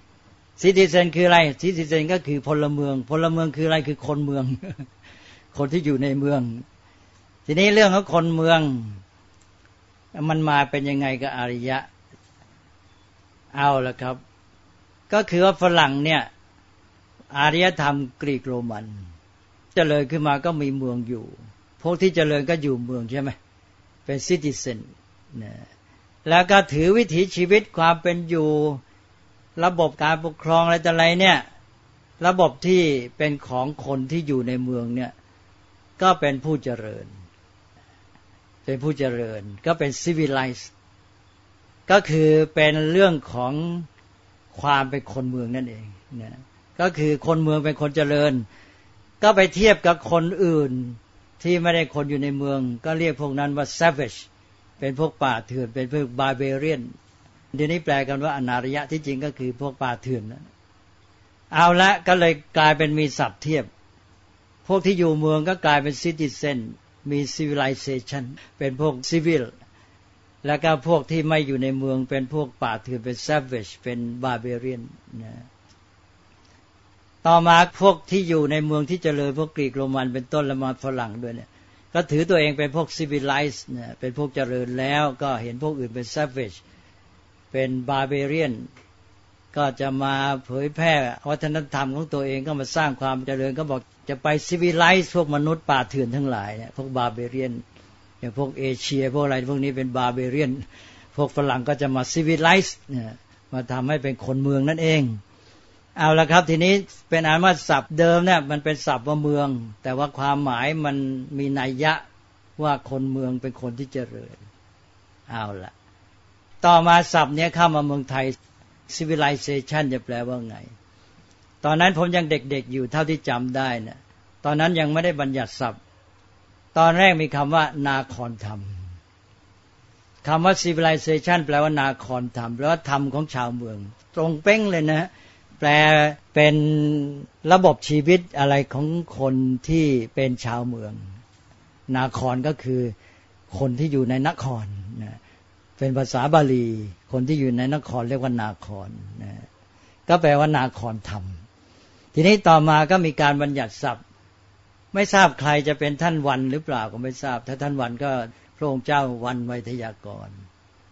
citizen คืออะไร citizen ก็คือพลเมืองพลเมืองคืออะไรคือคนเมืองคนที่อยู่ในเมืองทีนี้เรื่องของคนเมืองมันมาเป็นยังไงกับอารยะเอาละครับก็คือว่าฝรั่งเนี่ยอารยธรรมกรีกโรมันเจริญขึ้นมาก็มีเมืองอยู่พวกที่เจริญก็อยู่เมืองใช่ไหมเป็นซิติเซนนะแล้วก็ถือวิถีชีวิตความเป็นอยู่ระบบการปกครองอะไรต่ออะไรเนี่ยระบบที่เป็นของคนที่อยู่ในเมืองเนี่ยก็เป็นผู้เจริญเป็นผู้เจริญก็เป็น civilized ก็คือเป็นเรื่องของความเป็นคนเมืองนั่นเองนะก็คือคนเมืองเป็นคนเจริญก็ไปเทียบกับคนอื่นที่ไม่ได้คนอยู่ในเมืองก็เรียกพวกนั้นว่า savage เป็นพวกป่าเถื่อนเป็นพวก barbarian เดี๋ยวนี้แปลกันว่าอนาารยะที่จริงก็คือพวกป่าเถื่อนนะเอาละก็เลยกลายเป็นมีศัพท์เทียบพวกที่อยู่เมืองก็กลายเป็น citizenมี civilization เป็นพวก civil แล้วก็พวกที่ไม่อยู่ในเมืองเป็นพวกป่าเถื่อนเป็น savage เป็น barbarian นะต่อมาพวกที่อยู่ในเมืองที่เจริญพวกกรีกโรมันเป็นต้นและมาฝรั่งด้วยเนี่ยก็ถือตัวเองเป็นพวก civilized เนี่ยเป็นพวกเจริญแล้วก็เห็นพวกอื่นเป็น savage เป็น barbarian ก็จะมาเผยแพร่วัฒนธรรมของตัวเองก็มาสร้างความเจริญก็บอกจะไป civilize พวกมนุษย์ป่าเถื่อนทั้งหลายเนี่ยพวก barbarian อย่างพวกเอเชียพวกอะไรพวกนี้เป็น barbarian พวกฝรั่งก็จะมา civilize เนี่ยมาทำให้เป็นคนเมืองนั่นเองเอาละครับทีนี้เป็นอันว่าศัพท์เดิมเนี่ยมันเป็นศัพท์ว่าเมืองแต่ว่าความหมายมันมีนัยยะว่าคนเมืองเป็นคนที่เจริญเอาละต่อมาศัพท์เนี้ยเข้ามาเมืองไทย civilization จะแปลว่าไงตอนนั้นผมยังเด็กๆอยู่เท่าที่จำได้นะตอนนั้นยังไม่ได้บัญญัติศัพท์ตอนแรกมีคำว่านาครธรรมคำว่า civilization แปลว่านาครธรรมแปลว่าธรรมของชาวเมืองตรงเป้งเลยนะแปลเป็นระบบชีวิตอะไรของคนที่เป็นชาวเมืองนาครก็คือคนที่อยู่ในนครนะเป็นภาษาบาลีคนที่อยู่ในนครเรียกว่านาครนะก็แปลว่านาครธรรมทีนี้ต่อมาก็มีการบัญญัติศัพท์ไม่ทราบใครจะเป็นท่านวันหรือเปล่าก็ไม่ทราบถ้าท่านวันก็พระองค์เจ้าวันไวยทยากร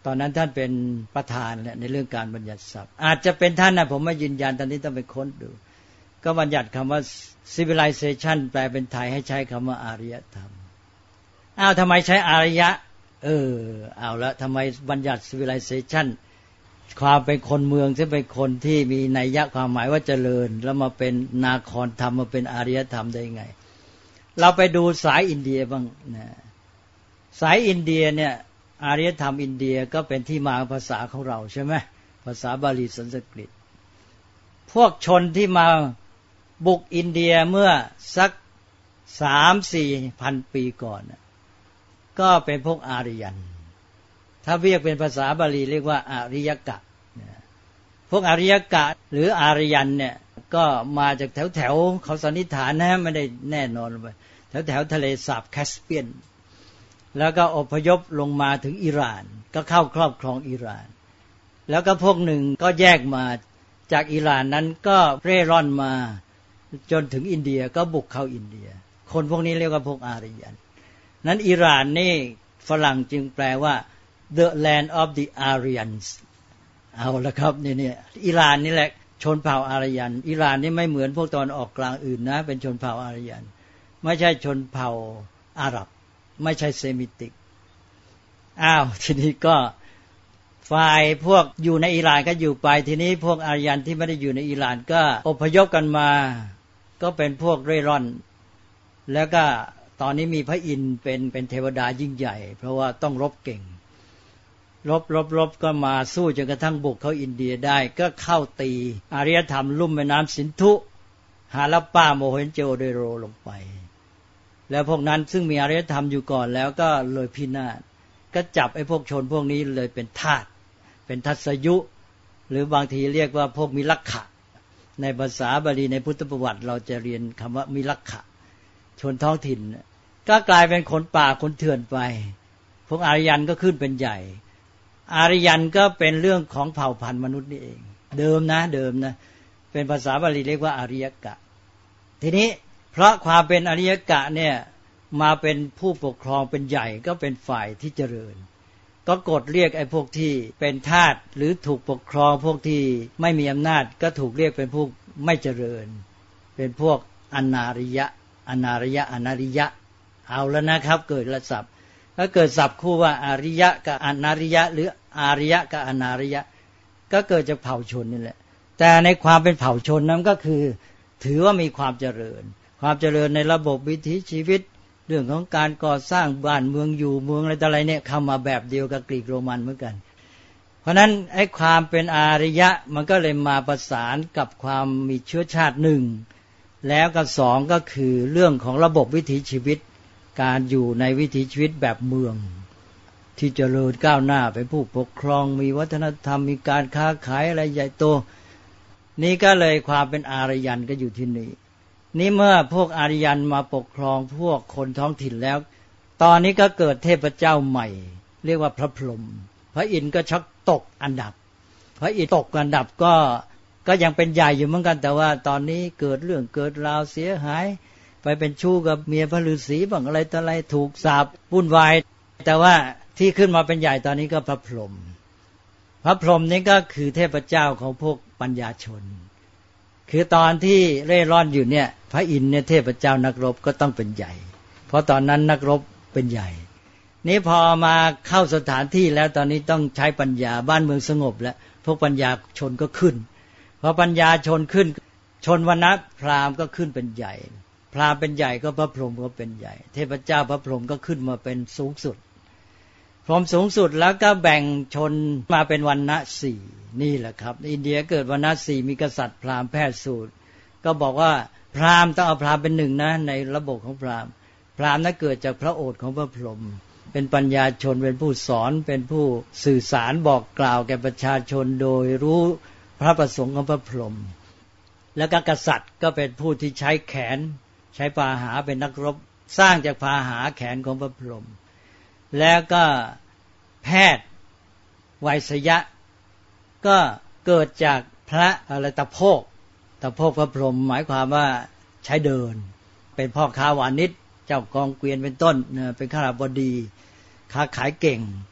ตอนนั้นท่านเป็นประธานในเรื่องการบัญญัติศัพท์อาจจะเป็นท่านนะผมไม่ยืนยันตอนนี้ต้องไปค้นดูก็บัญญัติคำว่า civilization แปลเป็นไทยให้ใช้คำว่าอารยธรรมอ้าวทำไมใช้อารยะเออเอาละทำไมบัญญัติ civilization ความเป็นคนเมืองที่เป็นคนที่มีนัยยะความหมายว่าเจริญแล้วมาเป็นนาครธรรมมาเป็นอารยธรรมได้ยังไงเราไปดูสายอินเดียบ้างนะสายอินเดียเนี่ยอารยธรรมอินเดียก็เป็นที่มาภาษาของเราใช่ไหมภาษาบาลีสันสกฤตพวกชนที่มาบุกอินเดียเมื่อสักสามสี่พันปีก่อนก็เป็นพวกอารยันถ้าเรียกเป็นภาษาบาลีเรียกว่าอาริยกะพวกอาริยกะหรืออารยันเนี่ยก็มาจากแถวแถวเขาสันนิษฐานนะไม่ได้แน่นอนไปแถวแถวทะเลสาบแคสเปียนแล้วก็อพยพลงมาถึงอิหร่านก็เข้าครอบครองอิหร่านแล้วก็พวกหนึ่งก็แยกมาจากอิหร่านนั้นก็เร่ร่อนมาจนถึงอินเดียก็บุกเข้าอินเดียคนพวกนี้เรียกว่าพวกอารยันนั้นอิหร่านนี่ฝรั่งจึงแปลว่า the land of the Aryans เอาละครับนี่เนี่ยอิหร่านนี่แหละชนเผ่าอารยันอิหร่านนี่ไม่เหมือนพวกตอนออกกลางอื่นนะเป็นชนเผ่าอารยันไม่ใช่ชนเผ่าอาหรับไม่ใช่เซมิติกอ้าวทีนี้ก็ฝ่ายพวกอยู่ในอิหร่านก็อยู่ไปทีนี้พวกอารยันที่ไม่ได้อยู่ในอิหร่านก็อพยพกันมาก็เป็นพวกเร่ร่อนแล้วก็ตอนนี้มีพระอินทร์เป็นเป็นเทวดายิ่งใหญ่เพราะว่าต้องรบเก่งรบรบรบก็มาสู้จนกระทั่งบุกเข้าอินเดียได้ก็เข้าตีอารยธรรมลุ่มแม่น้ำสินธุฮาลัปปาโมเฮนโจโดโรลงไปแล้วพวกนั้นซึ่งมีอารยธรรมอยู่ก่อนแล้วก็เลยพินาศก็จับไอ้พวกชนพวกนี้เลยเป็นทาสเป็นทัศยุหรือบางทีเรียกว่าพวกมิลักขะในภาษาบาลีในพุทธประวัติเราจะเรียนคำว่ามิลักขะชนท้องถิ่นก็กลายเป็นคนป่าคนเถื่อนไปพวกอารยันก็ขึ้นเป็นใหญ่อารยันก็เป็นเรื่องของเผ่าพันธุ์มนุษย์นี่เองเดิมนะเดิมนะเป็นภาษาบาลีเรียกว่าอาริยกะทีนี้เพราะความเป็นอริยกะเนี่ยมาเป็นผู้ปกครองเป็นใหญ่ก็เป็นฝ่ายที่เจริญก็กดเรียกไอ้พวกที่เป็นทาสหรือถูกปกครองพวกที่ไม่มีอำนาจก็ถูกเรียกเป็นพวกไม่เจริญเป็นพวกอนาริยะอนาริยะอนาริยะเอาแล้วนะครับเกิดละศัพท์ถ้าเกิดศัพท์คู่ว่าอาริยะกับอนาริยะหรืออาริยะกับอนาริยะก็เกิดจากเผ่าชนนี่แหละแต่ในความเป็นเผ่าชนนั้นก็คือถือว่ามีความเจริญความเจริญในระบบวิถีชีวิตเรื่องของการก่อสร้างบ้านเมืองอยู่เมืองอะไรต่ออะไรเนี่ยเข้ามาแบบเดียวกับกรีกโรมันเหมือนกันเพราะนั้นไอ้ความเป็นอารยะมันก็เลยมาประสานกับความมีเชื้อชาติหนึ่งแล้วก็สองก็คือเรื่องของระบบวิถีชีวิตการอยู่ในวิถีชีวิตแบบเมืองที่เจริญก้าวหน้าเป็นผู้ปกครองมีวัฒนธรรมมีการค้าขายอะไรใหญ่โตนี่ก็เลยความเป็นอารยันก็อยู่ที่นี่นี่เมื่อพวกอารยันมาปกครองพวกคนท้องถิ่นแล้วตอนนี้ก็เกิดเทพเจ้าใหม่เรียกว่าพระพรหมพระอินทร์ก็ชักตกอันดับพระอินทร์ตกอันดับก็ก็ยังเป็นใหญ่อยู่เหมือนกันแต่ว่าตอนนี้เกิดเรื่องเกิดราวเสียหายไปเป็นชู้กับเมียพระฤาษีบ้างอะไรต่ออะไรถูกสาปวุ่นวายแต่ว่าที่ขึ้นมาเป็นใหญ่ตอนนี้ก็พระพรหมพระพรหมนี่ก็คือเทพเจ้าของพวกปัญญาชนคือตอนที่เร่ร่อนอยู่เนี่ยพระอินทร์เนี่ยเทพเจ้านักรบก็ต้องเป็นใหญ่เพราะตอนนั้นนักรบเป็นใหญ่นี่พอมาเข้าสถานที่แล้วตอนนี้ต้องใช้ปัญญาบ้านเมืองสงบแล้วพวกปัญญาชนก็ขึ้นพอปัญญาชนขึ้นชนวรรณะพราหมณ์ก็ขึ้นเป็นใหญ่พราหมณ์เป็นใหญ่ก็พระพรหมก็เป็นใหญ่เทพเจ้าพระพรหมก็ขึ้นมาเป็นสูงสุดพรหมสูงสุดแล้วก็แบ่งชนมาเป็นวรรณะสี่นี่แหละครับอินเดียเกิดวรรณะสี่มีกษัตริย์พราหมณ์แพทย์สูตรก็บอกว่าพราหมณ์ต้องเอาพราหมณ์เป็นหนึ่งนะในระบบของพราหมณ์พราหมณ์นั้นเกิดจากพระโอษฐ์ของพระพรหมเป็นปัญญาชนเป็นผู้สอนเป็นผู้สื่อสารบอกกล่าวแก่ประชาชนโดยรู้พระประสงค์ของพระพรหมแล้วก็กษัตริย์ก็เป็นผู้ที่ใช้แขนใช้พาหาเป็นนักรบสร้างจากพาหาแขนของพระพรหมแล้วก็แพทย์ไวยสยะก็เกิดจากพระอะไรตะโพกตะโพกพระพรหมหมายความว่าใช้เดินเป็นพ่อค้าวานิชเจ้ากองเกวียนเป็นต้นเป็นข้าราชบดีค้าขายเก่ง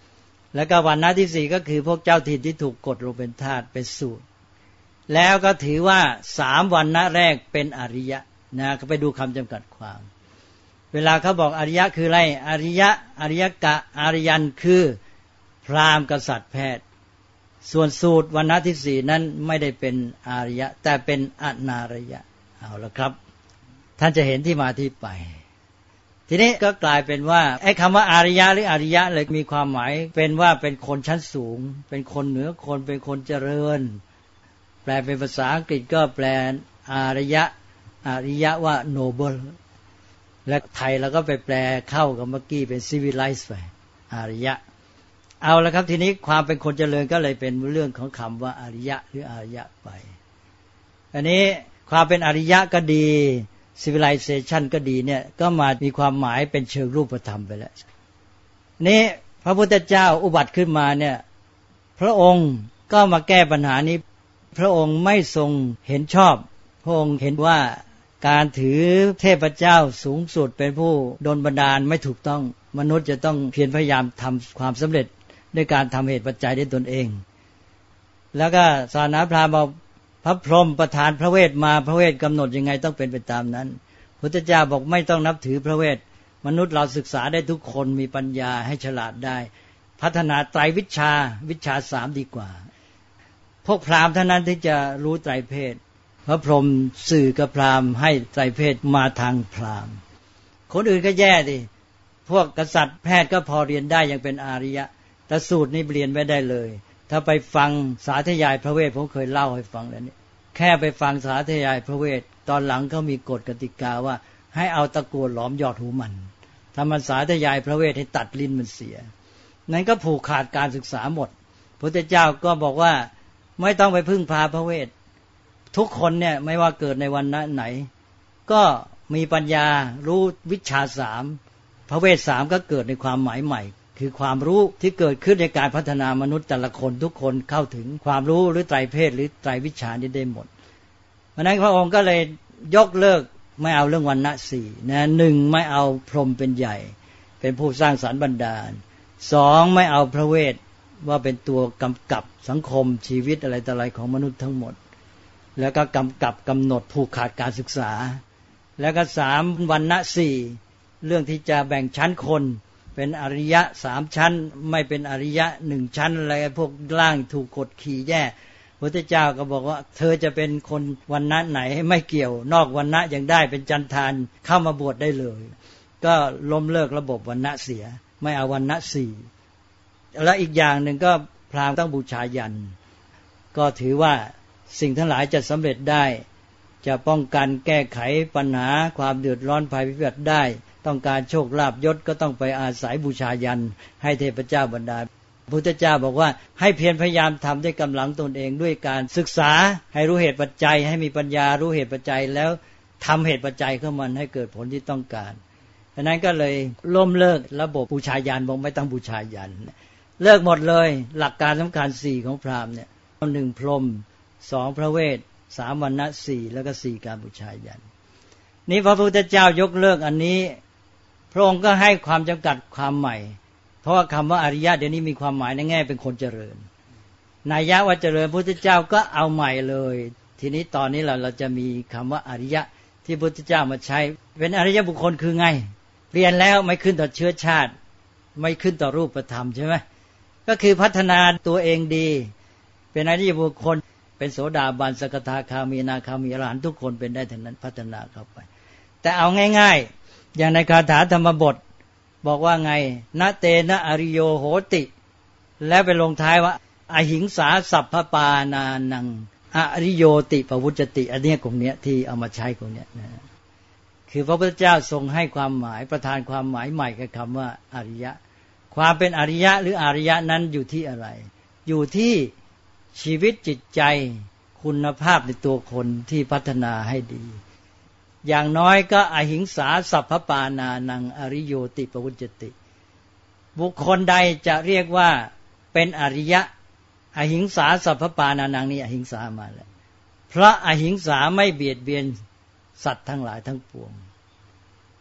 แล้วก็วรรณะที่สี่ก็คือพวกเจ้าถิ่นที่ถูกกดลงเป็นทาสเป็นสูตรแล้วก็ถือว่าสามวรรณะแรกเป็นอริยะนะก็ไปดูคำจำกัดความเวลาเขาบอกอริยะคืออะไรอริยะอริยกะอริยันคือพราหมณ์กษัตริย์แพทย์ส่วนสูตรวรรณะที่สี่นั้นไม่ได้เป็นอริยะแต่เป็นอนารยะเอาละครับท่านจะเห็นที่มาที่ไปทีนี้ก็กลายเป็นว่าไอ้คำว่าอริยะหรืออริยะเลยมีความหมายเป็นว่าเป็นคนชั้นสูงเป็นคนเหนือคนเป็นคนเจริญแปลเป็นภาษาอังกฤษก็แปลอริยะอริยะว่า noble และไทยเราก็ไปแปลเข้ากับเมื่อกี้เป็น civilized ไปอริยะเอาละครับทีนี้ความเป็นคนเจริญก็เลยเป็นเรื่องของคำว่าอริยะหรืออริยะไปอันนี้ความเป็นอริยะก็ดี civilization ก็ดีเนี่ยก็มามีความหมายเป็นเชิงรูปธรรมไปแล้วนี่พระพุทธเจ้าอุบัติขึ้นมาเนี่ยพระองค์ก็มาแก้ปัญหานี้พระองค์ไม่ทรงเห็นชอบพระองค์เห็นว่าการถือเทพเจ้าสูงสุดเป็นผู้ดลบันดาลไม่ถูกต้องมนุษย์จะต้องเพียรพยายามทำความสำเร็จด้วยการทำเหตุปัจจัยด้วยตนเองแล้วก็ศาสนาพราหมณ์บอกพระพรหมประทานพระเวทมาพระเวทกำหนดยังไงต้องเป็นไปตามนั้นพุทธเจ้าบอกไม่ต้องนับถือพระเวทมนุษย์เราศึกษาได้ทุกคนมีปัญญาให้ฉลาดได้พัฒนาไตรวิชาวิชาสามดีกว่าพวกพราหมณ์เท่านั้นที่จะรู้ไตรเพศพระพรหมสื่อกับพราหมณ์ให้ไตรเพศมาทางพราหมณ์คนอื่นก็แย่ดิพวกกษัตริย์แพทย์ก็พอเรียนได้ยังเป็นอาริยะแต่สูตรนี่เรียนไม่ได้เลยถ้าไปฟังสาธยายพระเวทผมเคยเล่าให้ฟังแล้วนี่แค่ไปฟังสาธยายพระเวทตอนหลังเขามีกฎกติกาว่าให้เอาตะกั่วหลอมหยอดหูมันถ้ามันสาธยายพระเวทให้ตัดลิ้นมันเสียนั้นก็ผูกขาดการศึกษาหมดพระพุทธเจ้าก็บอกว่าไม่ต้องไปพึ่งพาพระเวททุกคนเนี่ยไม่ว่าเกิดในวันไหนก็มีปัญญารู้วิชาสามพระเวทสามก็เกิดในความหมายใหม่คือความรู้ที่เกิดขึ้นในการพัฒนามนุษย์แต่ละคนทุกคนเข้าถึงความรู้หรือไตรเพศหรือไตรวิชานี้ได้หมดเพราะนั้นพระองค์ก็เลยยกเลิกไม่เอาเรื่องวรรณะสี่นะหนึ่งไม่เอาพรหมเป็นใหญ่เป็นผู้สร้างสรรค์บันดาลสองไม่เอาพระเวทว่าเป็นตัวกำกับสังคมชีวิตอะไรต่ออะไรของมนุษย์ทั้งหมดแล้วก็กำกับกำหนดผูกขาดการศึกษาแล้วก็สามวรรณะสี่เรื่องที่จะแบ่งชั้นคนเป็นอริยะสามชั้นไม่เป็นอริยะหนึ่งชั้นอะไรพวกล่างถูกกดขี่แย่พระพุทธเจ้าก็บอกว่าเธอจะเป็นคนวรรณะไหนไม่เกี่ยวนอกวรรณะยังได้เป็นจันทานเข้ามาบวชได้เลยก็ล้มเลิกระบบวรรณะเสียไม่เอาวรรณะสี่แล้วอีกอย่างหนึ่งก็พราหมณ์ต้องบูชายัญก็ถือว่าสิ่งทั้งหลายจะสำเร็จได้จะป้องกันแก้ไขปัญหาความเดือดร้อนภัยพิบัติได้ต้องการโชคลาภยศก็ต้องไปอาศัยบูชายัญให้เทพเจ้าบันดาลพระพุทธเจ้าบอกว่าให้เพียรพยายามทำด้วยกำลังตนเองด้วยการศึกษาให้รู้เหตุปัจจัยให้มีปัญญารู้เหตุปัจจัยแล้วทำเหตุปัจจัยของมันให้เกิดผลที่ต้องการดังนั้นก็เลยล้มเลิกระบบบูชายัญบอกไม่ต้องบูชายัญเลิกหมดเลยหลักการสำคัญสี่ของพราหมณ์เนี่ยหนึ่งพรหมสองพระเวทสามวรรณะสี่แล้วก็สี่การบูชายัญนี่พระพุทธเจ้ายกเลิกอันนี้พระองค์ก็ให้ความจำกัดความใหม่เพราะว่าคำว่าอริยะเดี๋ยวนี้มีความหมายในแง่เป็นคนเจริญนัยยะว่าเจริญพระพุทธเจ้าก็เอาใหม่เลยทีนี้ตอนนี้เราเราจะมีคำว่าอริยะที่พระพุทธเจ้ามาใช้เป็นอริยบุคคลคือไงเปลี่ยนแล้วไม่ขึ้นต่อเชื้อชาติไม่ขึ้นต่อรูปธรรมใช่ไหมก็คือพัฒนาตัวเองดีเป็นอริยบุคคลเป็นโสดาบันสกทาคามีอนาคามีอรหันต์ทุกคนเป็นได้ทั้งนั้นพัฒนาเข้าไปแต่เอาง่ายๆอย่างในคาถาธรรมบทบอกว่าไงนะเตนะอริโยโหติแล้วไปลงท้ายว่าอหิงสาสัพพปานานังอริโยติปวุจติอันนี้กลุ่มนี้ที่เอามาใช้กลุ่มนี้นะคือพระพุทธเจ้าทรงให้ความหมายประทานความหมายใหม่กับคำว่าอริยะความเป็นอริยะหรืออริยะนั้นอยู่ที่อะไรอยู่ที่ชีวิตจิตใจคุณภาพในตัวคนที่พัฒนาให้ดีอย่างน้อยก็อหิงสาสัพพปานานังอริโยติปวุจติบุคคลใดจะเรียกว่าเป็นอริยะอหิงสาสัพพปานานังนี่อหิงสามาแล้วเพราะอหิงสาไม่เบียดเบียนสัตว์ทั้งหลายทั้งปวง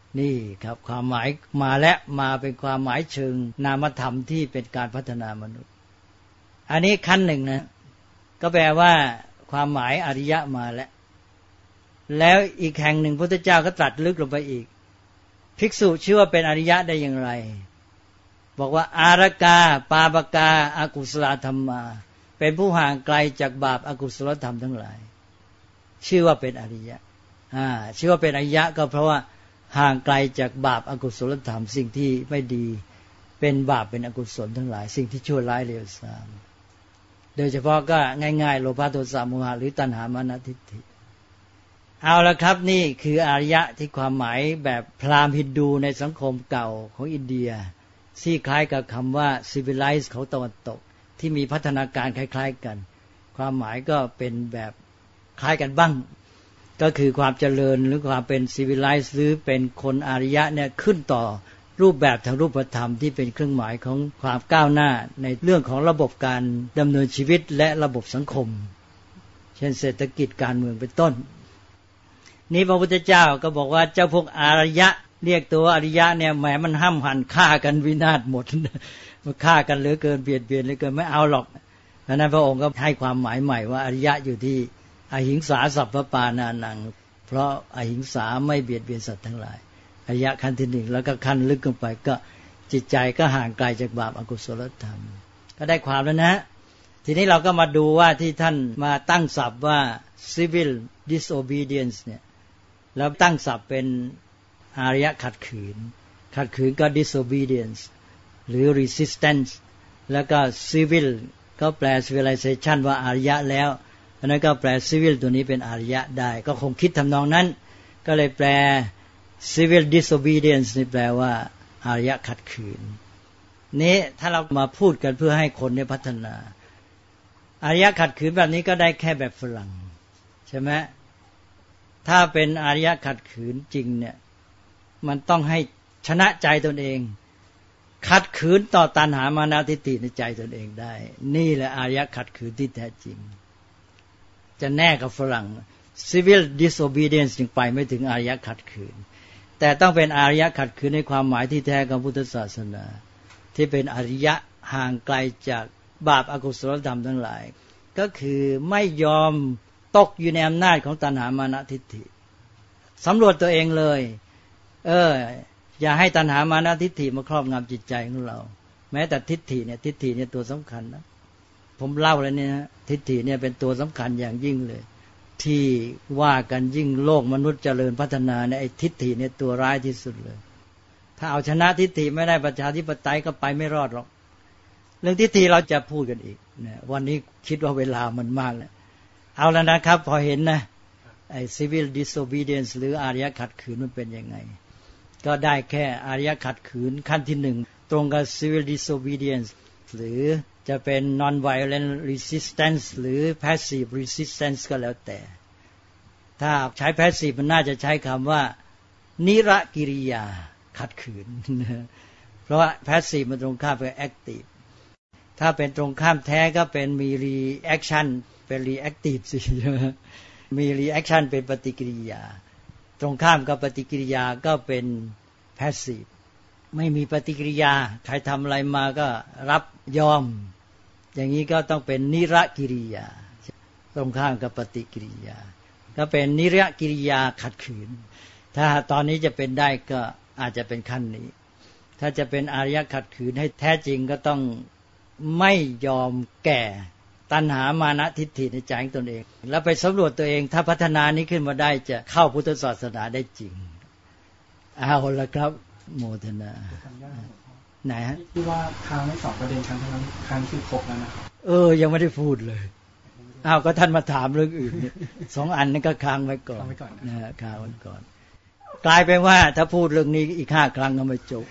นี่ครับความหมายมาและมาเป็นความหมายเชิงนามธรรมที่เป็นการพัฒนามนุษย์อันนี้ขั้นหนึ่งนะก็แปลว่าความหมายอริยะมาแล้วแล้วอีกแห่งหนึ่งพระพุทธเจ้าก็ตรัสลึกลงไปอีกภิกษุชื่อว่าเป็นอริยะได้อย่างไรบอกว่าอารกาปาปกาอากุศลธรรมาเป็นผู้ห่างไกลจากบาปอกุศลธรรมทั้งหลายชื่อว่าเป็นอริยะอ่าชื่อว่าเป็นอริยะก็เพราะว่าห่างไกลจากบาปอกุศลธรรมสิ่งที่ไม่ดีเป็นบาปเป็นอกุศลทั้งหลายสิ่งที่ชั่วร้ายเลวทรามโดยเฉพาะก็ง่ายๆโลภะโทสะโมหะหรือตัณหามานะทิฏฐิเอาละครับนี่คืออริยะที่ความหมายแบบพราหมณ์ฮินดูในสังคมเก่าของอินเดียที่คล้ายกับคำว่า civilized ของตะวันตกที่มีพัฒนาการคล้ายๆกันความหมายก็เป็นแบบคล้ายกันบ้างก็คือความเจริญหรือความเป็น civilized หรือเป็นคนอริยะเนี่ยขึ้นต่อรูปแบบทางรูปธรรมที่เป็นเครื่องหมายของความก้าวหน้าในเรื่องของระบบการดำเนินชีวิตและระบบสังคมเช่นเศรษฐกิจการเมืองเป็นต้นนี้พระพุทธเจ้าก็บอกว่าเจ้าพวกอริยะเรียกตัวอริยะเนี่ยแหมมันห้ำหั่นฆ่ากันวินาศหมดมันฆ่ากันเหลือเกินเบียดเบียนเหลือเกินไม่เอาหรอกเพราะนั้นพระองค์ก็ให้ความหมายใหม่ว่าอริยะอยู่ที่อหิงสาสัพพปานานังเพราะอหิงสาไม่เบียดเบียนสัตว์ทั้งหลายอริยะขั้นที่หนึ่งแล้วก็ขั้นลึกลงไปก็จิตใจก็ห่างไกลจากบาปอกุศลธรรมก็ได้ความแล้วนะทีนี้เราก็มาดูว่าที่ท่านมาตั้งศัพท์ว่า civil disobedience เนี่ยแล้วตั้งศัพท์เป็นอารยะขัดขืนขัดขืนก็ disobedience หรือ resistance แล้วก็ civil ก็แปล civilization ว่าอารยะแล้วเพราะนั้นก็แปล civil ตัวนี้เป็นอารยะได้ก็คงคิดทำนองนั้นก็เลยแปล civil disobedience นี่แปลว่าอารยะขัดขืนนี้ถ้าเรามาพูดกันเพื่อให้คนได้พัฒนาอารยะขัดขืนแบบนี้ก็ได้แค่แบบฝรั่งใช่ไหมถ้าเป็นอารยะขัดขืนจริงเนี่ยมันต้องให้ชนะใจตนเองขัดขืนต่อตัณหามานะทิฏฐิในใจตนเองได้นี่แหละอารยะขัดขืนที่แท้จริงจะแน่กับฝรั่ง civil disobedience จึงไปไม่ถึงอารยะขัดขืนแต่ต้องเป็นอารยะขัดขืนในความหมายที่แท้ของพุทธศาสนาที่เป็นอริยะห่างไกลจากบาปอกุศลธรรมทั้งหลายก็คือไม่ยอมตกอยู่ในอำนาจของตัณหามานะทิฏฐิสำรวจตัวเองเลยเอออย่าให้ตัณหามานะทิฏฐิมาครอบงำจิตใจของเราแม้แต่ทิฏฐิเนี่ยทิฏฐิเนี่ยตัวสำคัญนะผมเล่าแล้วเนี่ยทิฏฐิเนี่ยเป็นตัวสำคัญอย่างยิ่งเลยที่ว่ากันยิ่งโลกมนุษย์เจริญพัฒนาเนี่ยไอ้ทิฏฐิเนี่ยตัวร้ายที่สุดเลยถ้าเอาชนะทิฏฐิไม่ได้ประชาธิปไตยก็ไปไม่รอดหรอกเรื่องทิฏฐิเราจะพูดกันอีกนะวันนี้คิดว่าเวลามันมากแล้วเอาแล้วนะครับพอเห็นนะไอ้ civil disobedience หรืออารยะขัดขืนมันเป็นยังไงก็ได้แค่อารยะขัดขืนขั้นที่หนึ่งตรงกับ civil disobedience หรือจะเป็น non violent resistance หรือ passive resistance ก็แล้วแต่ถ้าใช้ passive มันน่าจะใช้คำว่านิรกิริยาขัดขืนเพราะว่า passive มันตรงข้ามกับ active ถ้าเป็นตรงข้ามแท้ก็เป็นมี reaction เป็น reactive สิมี reaction เป็นปฏิกิริยาตรงข้ามกับปฏิกิริยาก็เป็น passive ไม่มีปฏิกิริยาใครทำอะไรมาก็รับยอมอย่างนี้ก็ต้องเป็นนิรกิริยาตรงข้ามกับปฏิกิริยาก็เป็นนิรกิริยาขัดขืนถ้าตอนนี้จะเป็นได้ก็อาจจะเป็นขั้นนี้ถ้าจะเป็นอารยะขัดขืนให้แท้จริงก็ต้องไม่ยอมแก่ตัณหามานะทิฏฐิในใจของตนเองแล้วไปสำรวจตัวเองถ้าพัฒนานี้ขึ้นมาได้จะเข้าพุทธศาสนาได้จริงเอาละครับโมทนาไหนฮะที่ว่าค้างไม่สองประเด็นครั้งนั้นครั้งคือครบแล้วนะครับเออยังไม่ได้พูดเลยอ้าวก็ท่านมาถามเรื่องอื่นเนี่ยสองอันนี้ก็ค้างไว้ก่อนนะฮะค้างไว้ก่อนกลายเป็นว่าถ้าพูดเรื่องนี้อีกห้าครั้งก็ไม่จบ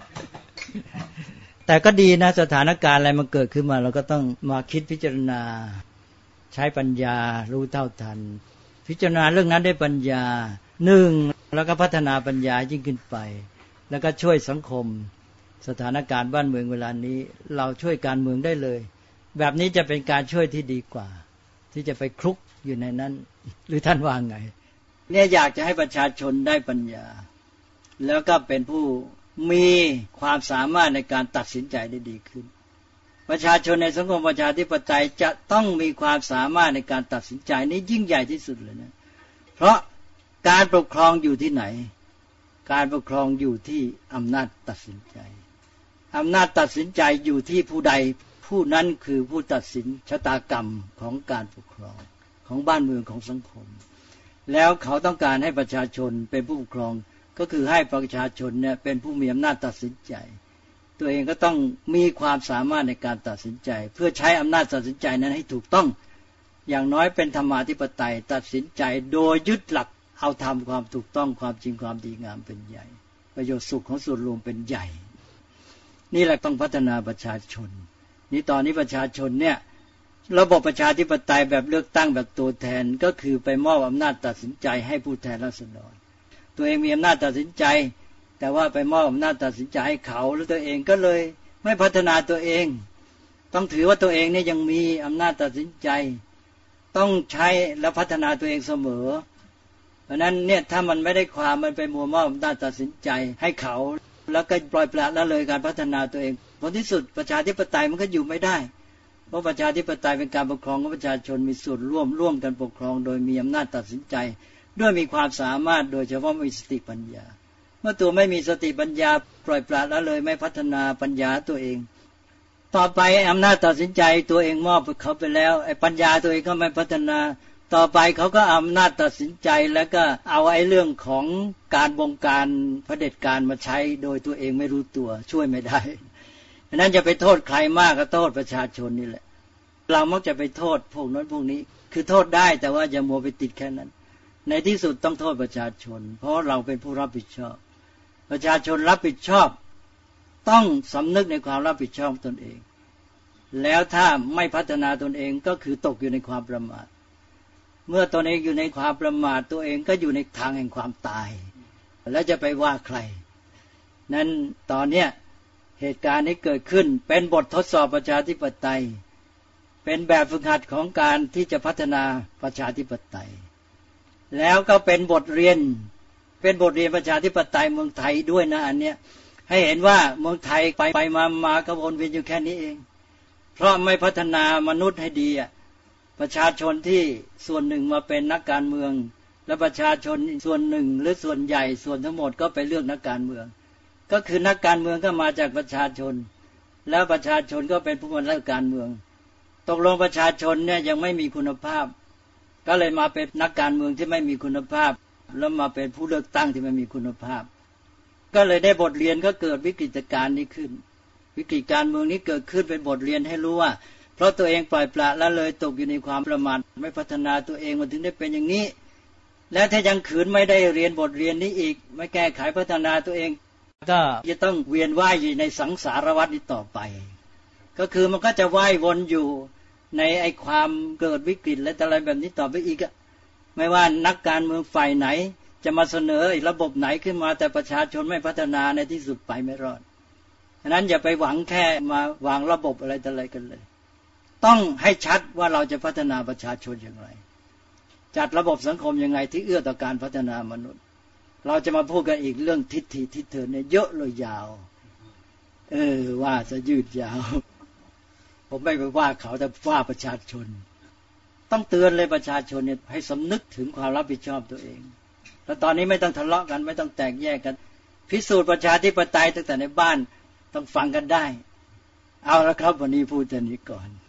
แต่ก็ดีนะสถานการณ์อะไรมันเกิดขึ้นมาเราก็ต้องมาคิดพิจารณาใช้ปัญญารู้เท่าทันพิจารณาเรื่องนั้นได้ปัญญาหนึ่งแล้วก็พัฒนาปัญญายิ่งขึ้นไปแล้วก็ช่วยสังคมสถานการณ์บ้านเมืองเวลานี้เราช่วยการเมืองได้เลยแบบนี้จะเป็นการช่วยที่ดีกว่าที่จะไปคลุกอยู่ในนั้นหรือท่านว่าไงเนี่ยอยากจะให้ประชาชนได้ปัญญาแล้วก็เป็นผู้มีความสามารถในการตัดสินใจได้ดีขึ้นประชาชนในสังคมประชาธิปไตยจะต้องมีความสามารถในการตัดสินใจนี้ยิ่งใหญ่ที่สุดเลยนะเพราะการปกครองอยู่ที่ไหนการปกครองอยู่ที่อำนาจตัดสินใจอำนาจตัดสินใจอยู่ที่ผู้ใดผู้นั้นคือผู้ตัดสินชะตากรรมของการปกครองของบ้านเมืองของสังคมแล้วเขาต้องการให้ประชาชนเป็นผู้ปกครองก็คือให้ประชาชนเนี่ยเป็นผู้มีอำนาจตัดสินใจตัวเองก็ต้องมีความสามารถในการตัดสินใจเพื่อใช้อำนาจตัดสินใจนั้นให้ถูกต้องอย่างน้อยเป็นธรรมาธิปไตยตัดสินใจโดยยึดหลักเอาธรรมความถูกต้องความจริงความดีงามเป็นใหญ่ประโยชน์สุขของส่วนรวมเป็นใหญ่นี่แหละต้องพัฒนาประชาชนนี่ตอนนี้ประชาชนเนี่ยระบบประชาธิปไตยแบบเลือกตั้งแบบตัวแทนก็คือไปมอบอำนาจตัดสินใจให้ผู้แทนราษฎรตัวเองมีอำนาจตัดสินใจแต่ว่าไปมอบอำนาจตัดสินใจให้เขาแล้วตัวเองก็เลยไม่พัฒนาตัวเองต้องถือว่าตัวเองเนี่ยยังมีอำนาจตัดสินใจต้องใช้และพัฒนาตัวเองเสมอเพราะนั้นเนี่ยถ้ามันไม่ได้ความมันไปมัวมอบอำนาจตัดสินใจให้เขาแล้วก็ปล่อยปละละเลยการพัฒนาตัวเองผลที่สุดประชาธิปไตยมันก็อยู่ไม่ได้เพราะประชาธิปไตยเป็นการปกครองของประชาชนมีส่วนร่วมร่วมกันปกครองโดยมีอำนาจตัดสินใจด้วยมีความสามารถโดยเฉพาะมีสติปัญญาเมื่อตัวไม่มีสติปัญญาปล่อยปละละเลยไม่พัฒนาปัญญาตัวเองต่อไปอำนาจตัดสินใจตัวเองมอบเขาไปแล้วไอ้ปัญญาตัวเองก็ไม่พัฒนาต่อไปเขาก็อำนาจตัดสินใจแล้วก็เอาไอ้เรื่องของการบงการเผด็จการมาใช้โดยตัวเองไม่รู้ตัวช่วยไม่ได้ฉะนั้นจะไปโทษใครมากก็โทษประชาชนนี่แหละเรามักจะไปโทษพวกนั้นพวกนี้คือโทษได้แต่ว่าอย่ามัวไปติดแค่นั้นในที่สุดต้องโทษประชาชนเพราะเราเป็นผู้รับผิดชอบประชาชนรับผิดชอบต้องสำนึกในความรับผิดชอบตนเองแล้วถ้าไม่พัฒนาตนเองก็คือตกอยู่ในความประมาทเมื่อตนเองอยู่ในความประมาทตัวเองก็อยู่ในทางแห่งความตายแล้วจะไปว่าใครนั้นตอนเนี้ยเหตุการณ์นี้เกิดขึ้นเป็นบททดสอบประชาธิปไตยเป็นแบบฝึกหัดของการที่จะพัฒนาประชาธิปไตยแล้วก็เป็นบทเรียนเป็นบทเรียนประชาธิปไตยเมืองไทยด้วยนะอันเนี้ยให้เห็นว่าเมืองไทยไปไปมามาก็วนเวียนอยู่แค่นี้เองเพราะไม่พัฒนามนุษย์ให้ดีอ่ะประชาชนที่ส่วนหนึ่งมาเป็นนักการเมืองและประชาชนส่วนหนึ่งหรือส่วนใหญ่ส่วนทั้งหมดก็ไปเลือกนักการเมืองก็คือนักการเมืองก็มาจากประชาชนแล้วประชาชนก็เป็นผู้บริหารการเมืองตกลงประชาชนเนี่ยยังไม่มีคุณภาพก็เลยมาเป็นนักการเมืองที่ไม่มีคุณภาพแล้วมาเป็นผู้เลือกตั้งที่ไม่มีคุณภาพก็เลยได้บทเรียนก็เกิดวิกฤตการณ์นี้ขึ้นวิกฤตการเมืองนี้เกิดขึ้นเป็นบทเรียนให้รู้ว่าเพราะตัวเองปล่อยปละละเลยตกอยู่ในความประมาทไม่พัฒนาตัวเองมันถึงได้เป็นอย่างนี้และถ้ายังขืนไม่ได้เรียนบทเรียนนี้อีกไม่แก้ไขพัฒนาตัวเองก็จะต้องเวียนว่ายอยู่ในสังสารวัฏนี้ต่อไปก็คือมันก็จะว่ายวนอยู่ในไอ้ความเกิดวิกฤตและอะไรแบบนี้ต่อไปอีกอะไม่ว่านักการเมืองฝ่ายไหนจะมาเสนอระบบไหนขึ้นมาแต่ประชาชนไม่พัฒนาในที่สุดไปไม่รอดฉะนั้นอย่าไปหวังแค่มาวางระบบอะไรต่ออะไรกันเลยต้องให้ชัดว่าเราจะพัฒนาประชาชนอย่างไรจัดระบบสังคมยังไงที่เอื้อต่อการพัฒนามนุษย์เราจะมาพูดกันอีกเรื่องทิฏฐิทิฏเถินเนี่ยเยอะเลยยาวเออว่าจะยืดยาวผมไม่ไปว่าเขาแต่ว่าประชาชนต้องเตือนเลยประชาชนเนี่ยให้สำนึกถึงความรับผิดชอบตัวเองแล้วตอนนี้ไม่ต้องทะเลาะกันไม่ต้องแตกแยกกันพิสูจน์ประชาธิปไตยตั้งแต่ในบ้านต้องฟังกันได้เอาละครับวันนี้พูดแต่นี้ก่อน